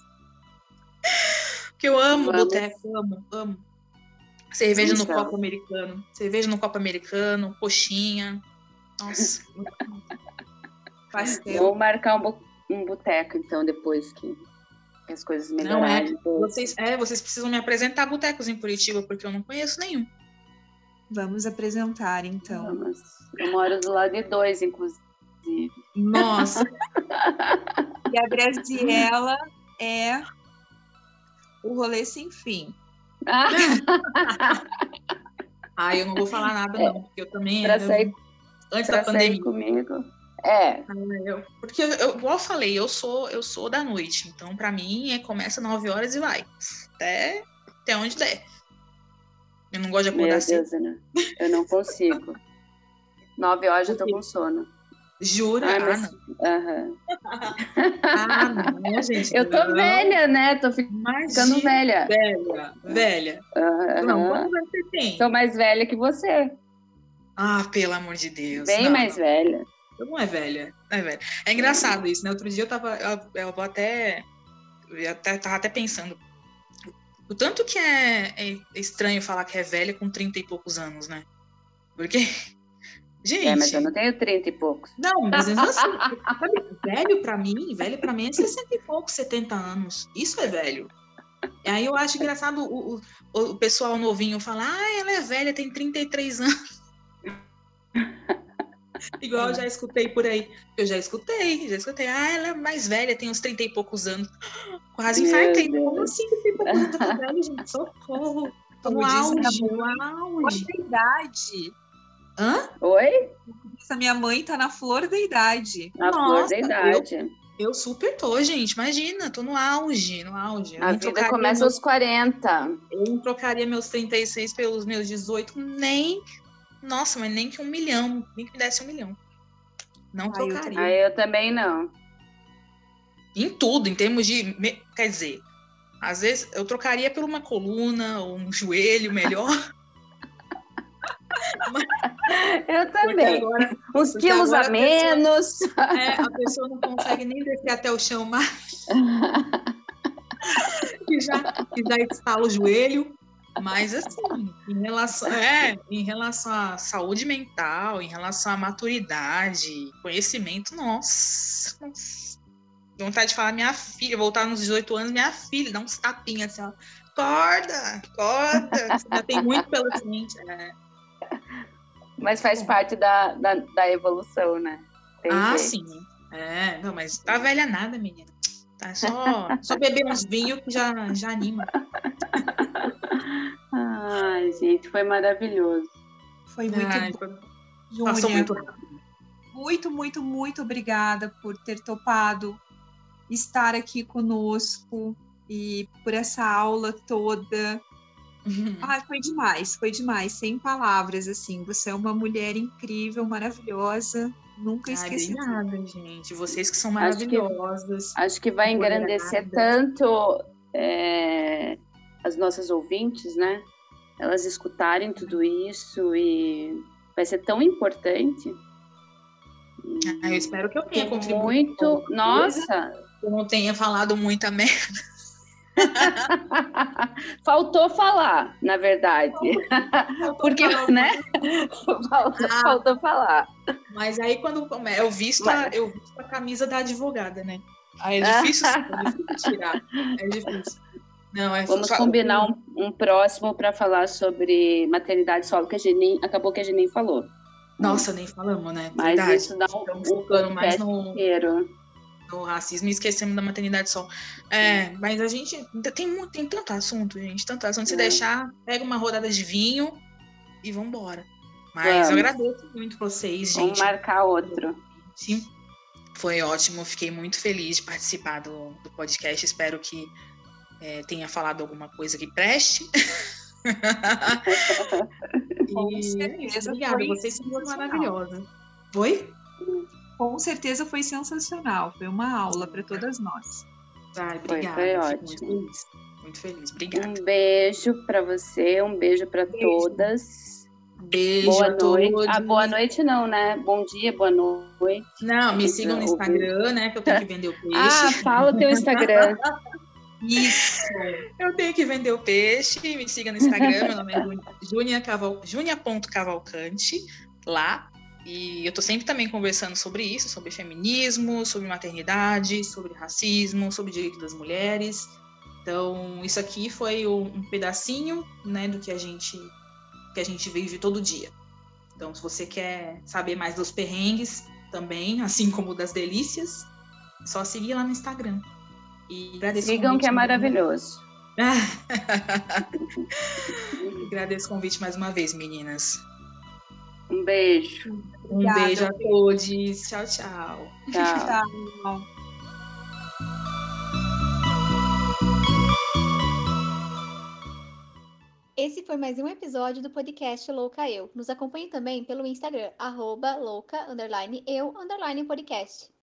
Speaker 4: Porque eu amo
Speaker 2: Vamos.
Speaker 4: boteco, amo, amo. Cerveja
Speaker 2: Então.
Speaker 4: no copo americano. Cerveja no copo americano, coxinha. Nossa.
Speaker 2: Vou marcar um, um boteco, então, depois que as coisas melhorarem.
Speaker 4: Não, é. Vocês, é, vocês precisam me apresentar botecos em Curitiba, porque eu não conheço nenhum.
Speaker 3: Vamos apresentar, então.
Speaker 2: Vamos. Eu moro do lado de dois, inclusive. inclusive.
Speaker 3: Nossa! E a Graziella é o rolê sem fim.
Speaker 4: Ah, eu não vou falar nada, não, porque eu também
Speaker 2: pra
Speaker 4: era.
Speaker 2: Sair,
Speaker 4: antes
Speaker 2: pra
Speaker 4: da pandemia.
Speaker 2: Sair comigo. É.
Speaker 4: Ah, eu, porque, eu, igual eu falei, eu sou, eu sou da noite. Então, pra mim, é, começa nove horas e vai. Até, até onde der. Eu não gosto de acordar
Speaker 2: Meu
Speaker 4: cedo.
Speaker 2: Deus, Ana. Eu não consigo. Nove horas já tô com sono.
Speaker 4: Jura?
Speaker 2: Ai,
Speaker 4: ah,
Speaker 2: mas...
Speaker 4: não.
Speaker 2: Uhum.
Speaker 4: Ah, não, gente.
Speaker 2: Eu tô
Speaker 4: não.
Speaker 2: velha, né? Tô ficando
Speaker 4: Imagina,
Speaker 2: velha.
Speaker 4: Velha, velha.
Speaker 2: Uhum.
Speaker 4: Não, quantos anos você tem?
Speaker 2: Sou mais velha que você.
Speaker 4: Ah, pelo amor de Deus.
Speaker 2: Bem
Speaker 4: não,
Speaker 2: mais
Speaker 4: não.
Speaker 2: velha.
Speaker 4: Eu não é velha, não é velha. É engraçado isso, né? Outro dia eu tava, eu, eu vou até, eu até, tava até pensando, o tanto que é, é estranho falar que é velha com trinta e poucos anos, né? Porque, gente...
Speaker 2: É, mas eu não tenho trinta e poucos.
Speaker 4: Não, mas mesmo assim, sabe, velho pra mim, velho pra mim é sessenta e poucos, setenta anos. Isso é velho. E aí eu acho engraçado o, o, o pessoal novinho falar, ah, ela é velha, tem trinta e três anos. Igual eu já escutei por aí. Eu já escutei, já escutei. Ah, ela é mais velha, tem uns trinta e poucos anos. Quase infartei. Como assim trinta e poucos anos? Tô velha, gente. Socorro. Tô no auge, no auge.
Speaker 3: Da idade.
Speaker 4: Hã?
Speaker 2: Oi?
Speaker 3: Essa minha mãe tá na flor da idade.
Speaker 2: Na
Speaker 4: Nossa,
Speaker 2: flor da idade.
Speaker 4: Eu, eu super tô, gente. Imagina, tô no auge, no auge. Eu
Speaker 2: A vida começa meus... aos quarenta.
Speaker 4: Eu não trocaria meus trinta e seis pelos meus dezoito, nem... Nossa, mas nem que um milhão, nem que me desse um milhão. Não
Speaker 3: ah,
Speaker 4: trocaria.
Speaker 2: Ah, eu também não.
Speaker 4: Em tudo, em termos de... Quer dizer, às vezes eu trocaria por uma coluna ou um joelho melhor.
Speaker 2: Mas, eu também. Agora, uns quilos a, a menos.
Speaker 4: Pessoa, é, a pessoa não consegue nem descer até o chão mais. e, já, e já estala o joelho. Mas, assim, em relação, é, em relação à saúde mental, em relação à maturidade, conhecimento, nossa, nossa. Vontade de falar minha filha, voltar nos dezoito anos, minha filha, dá uns tapinhas assim, ó. Acorda, acorda, você já tem muito pela frente. É.
Speaker 2: Mas faz parte da, da, da evolução, né?
Speaker 4: Tem ah, jeito. Sim. É, não, mas tá velha nada, menina. Tá só, só beber uns vinhos que já, já anima.
Speaker 2: Ai, gente, foi maravilhoso.
Speaker 3: Foi muito
Speaker 4: Ai,
Speaker 3: bom.
Speaker 4: Foi... Passou muito rápido.
Speaker 3: Muito, muito, muito obrigada por ter topado estar aqui conosco e por essa aula toda. Uhum. Ai, foi demais, foi demais, sem palavras, assim. Você é uma mulher incrível, maravilhosa. Nunca esqueci.
Speaker 4: Obrigada, gente. Vocês que são maravilhosas.
Speaker 2: Acho que, acho que vai engrandecer tanto é, as nossas ouvintes, né? Elas escutarem tudo isso e vai ser tão importante.
Speaker 4: Ah, eu espero que eu tenha contribuído.
Speaker 2: Muito, nossa!
Speaker 4: Que eu não tenha falado muita merda.
Speaker 2: Faltou falar, na verdade. Faltou Porque, falar. né? Faltou, ah, faltou falar.
Speaker 4: Mas aí quando eu visto, mas... a, eu visto a camisa da advogada, né? Aí é difícil, é difícil tirar. É difícil. Não, é
Speaker 2: Vamos só... combinar um, um próximo para falar sobre maternidade solo, que a gente nem, acabou que a gente nem falou.
Speaker 4: Nossa, nem falamos, né?
Speaker 2: Mas
Speaker 4: verdade.
Speaker 2: Isso dá um,
Speaker 4: Estamos focando
Speaker 2: um
Speaker 4: mais no,
Speaker 2: inteiro.
Speaker 4: no racismo e esquecemos da maternidade solo. É, mas a gente tem, tem tanto assunto, gente, tanto assunto. Se é. deixar, pega uma rodada de vinho e vambora. Mas Vamos. eu agradeço muito vocês, gente.
Speaker 2: Vamos marcar outro.
Speaker 4: Sim, foi ótimo. Fiquei muito feliz de participar do, do podcast. Espero que é, tenha falado alguma coisa que preste.
Speaker 3: Com certeza.
Speaker 4: Obrigada, vocês são maravilhosas. Oi?
Speaker 3: Com certeza foi sensacional. Foi uma aula para todas nós.
Speaker 4: Ai, obrigada.
Speaker 2: Foi, foi ótimo.
Speaker 4: Muito feliz. Muito feliz. Obrigada.
Speaker 2: Um beijo para você, um beijo para todas.
Speaker 4: Beijo
Speaker 2: boa
Speaker 4: a
Speaker 2: noite.
Speaker 4: todos.
Speaker 2: Ah, boa noite não, né? Bom dia, boa noite.
Speaker 4: Não, me sigam no Instagram, né? Que eu tenho que vender o peixe.
Speaker 2: Ah, fala o teu Instagram.
Speaker 4: Isso. Eu tenho que vender o peixe. Me siga no Instagram. Meu nome é Júnia Caval... Júnia ponto Cavalcante. Lá. E eu tô sempre também conversando sobre isso, sobre feminismo, sobre maternidade, sobre racismo, sobre direito das mulheres. Então, isso aqui foi um pedacinho, né, do que a gente, que a gente vive todo dia. Então, se você quer saber mais dos perrengues, também, assim como o das delícias. Só seguir lá no Instagram. E
Speaker 2: sigam que é maravilhoso.
Speaker 4: Agradeço o convite mais uma vez, meninas.
Speaker 2: Um beijo.
Speaker 4: Um Obrigada. Beijo a todos. Tchau, tchau.
Speaker 2: Tchau.
Speaker 3: Tchau.
Speaker 1: Esse foi mais um episódio do podcast Louca Eu. Nos acompanhe também pelo Instagram, arroba louca, underline, eu, underline podcast.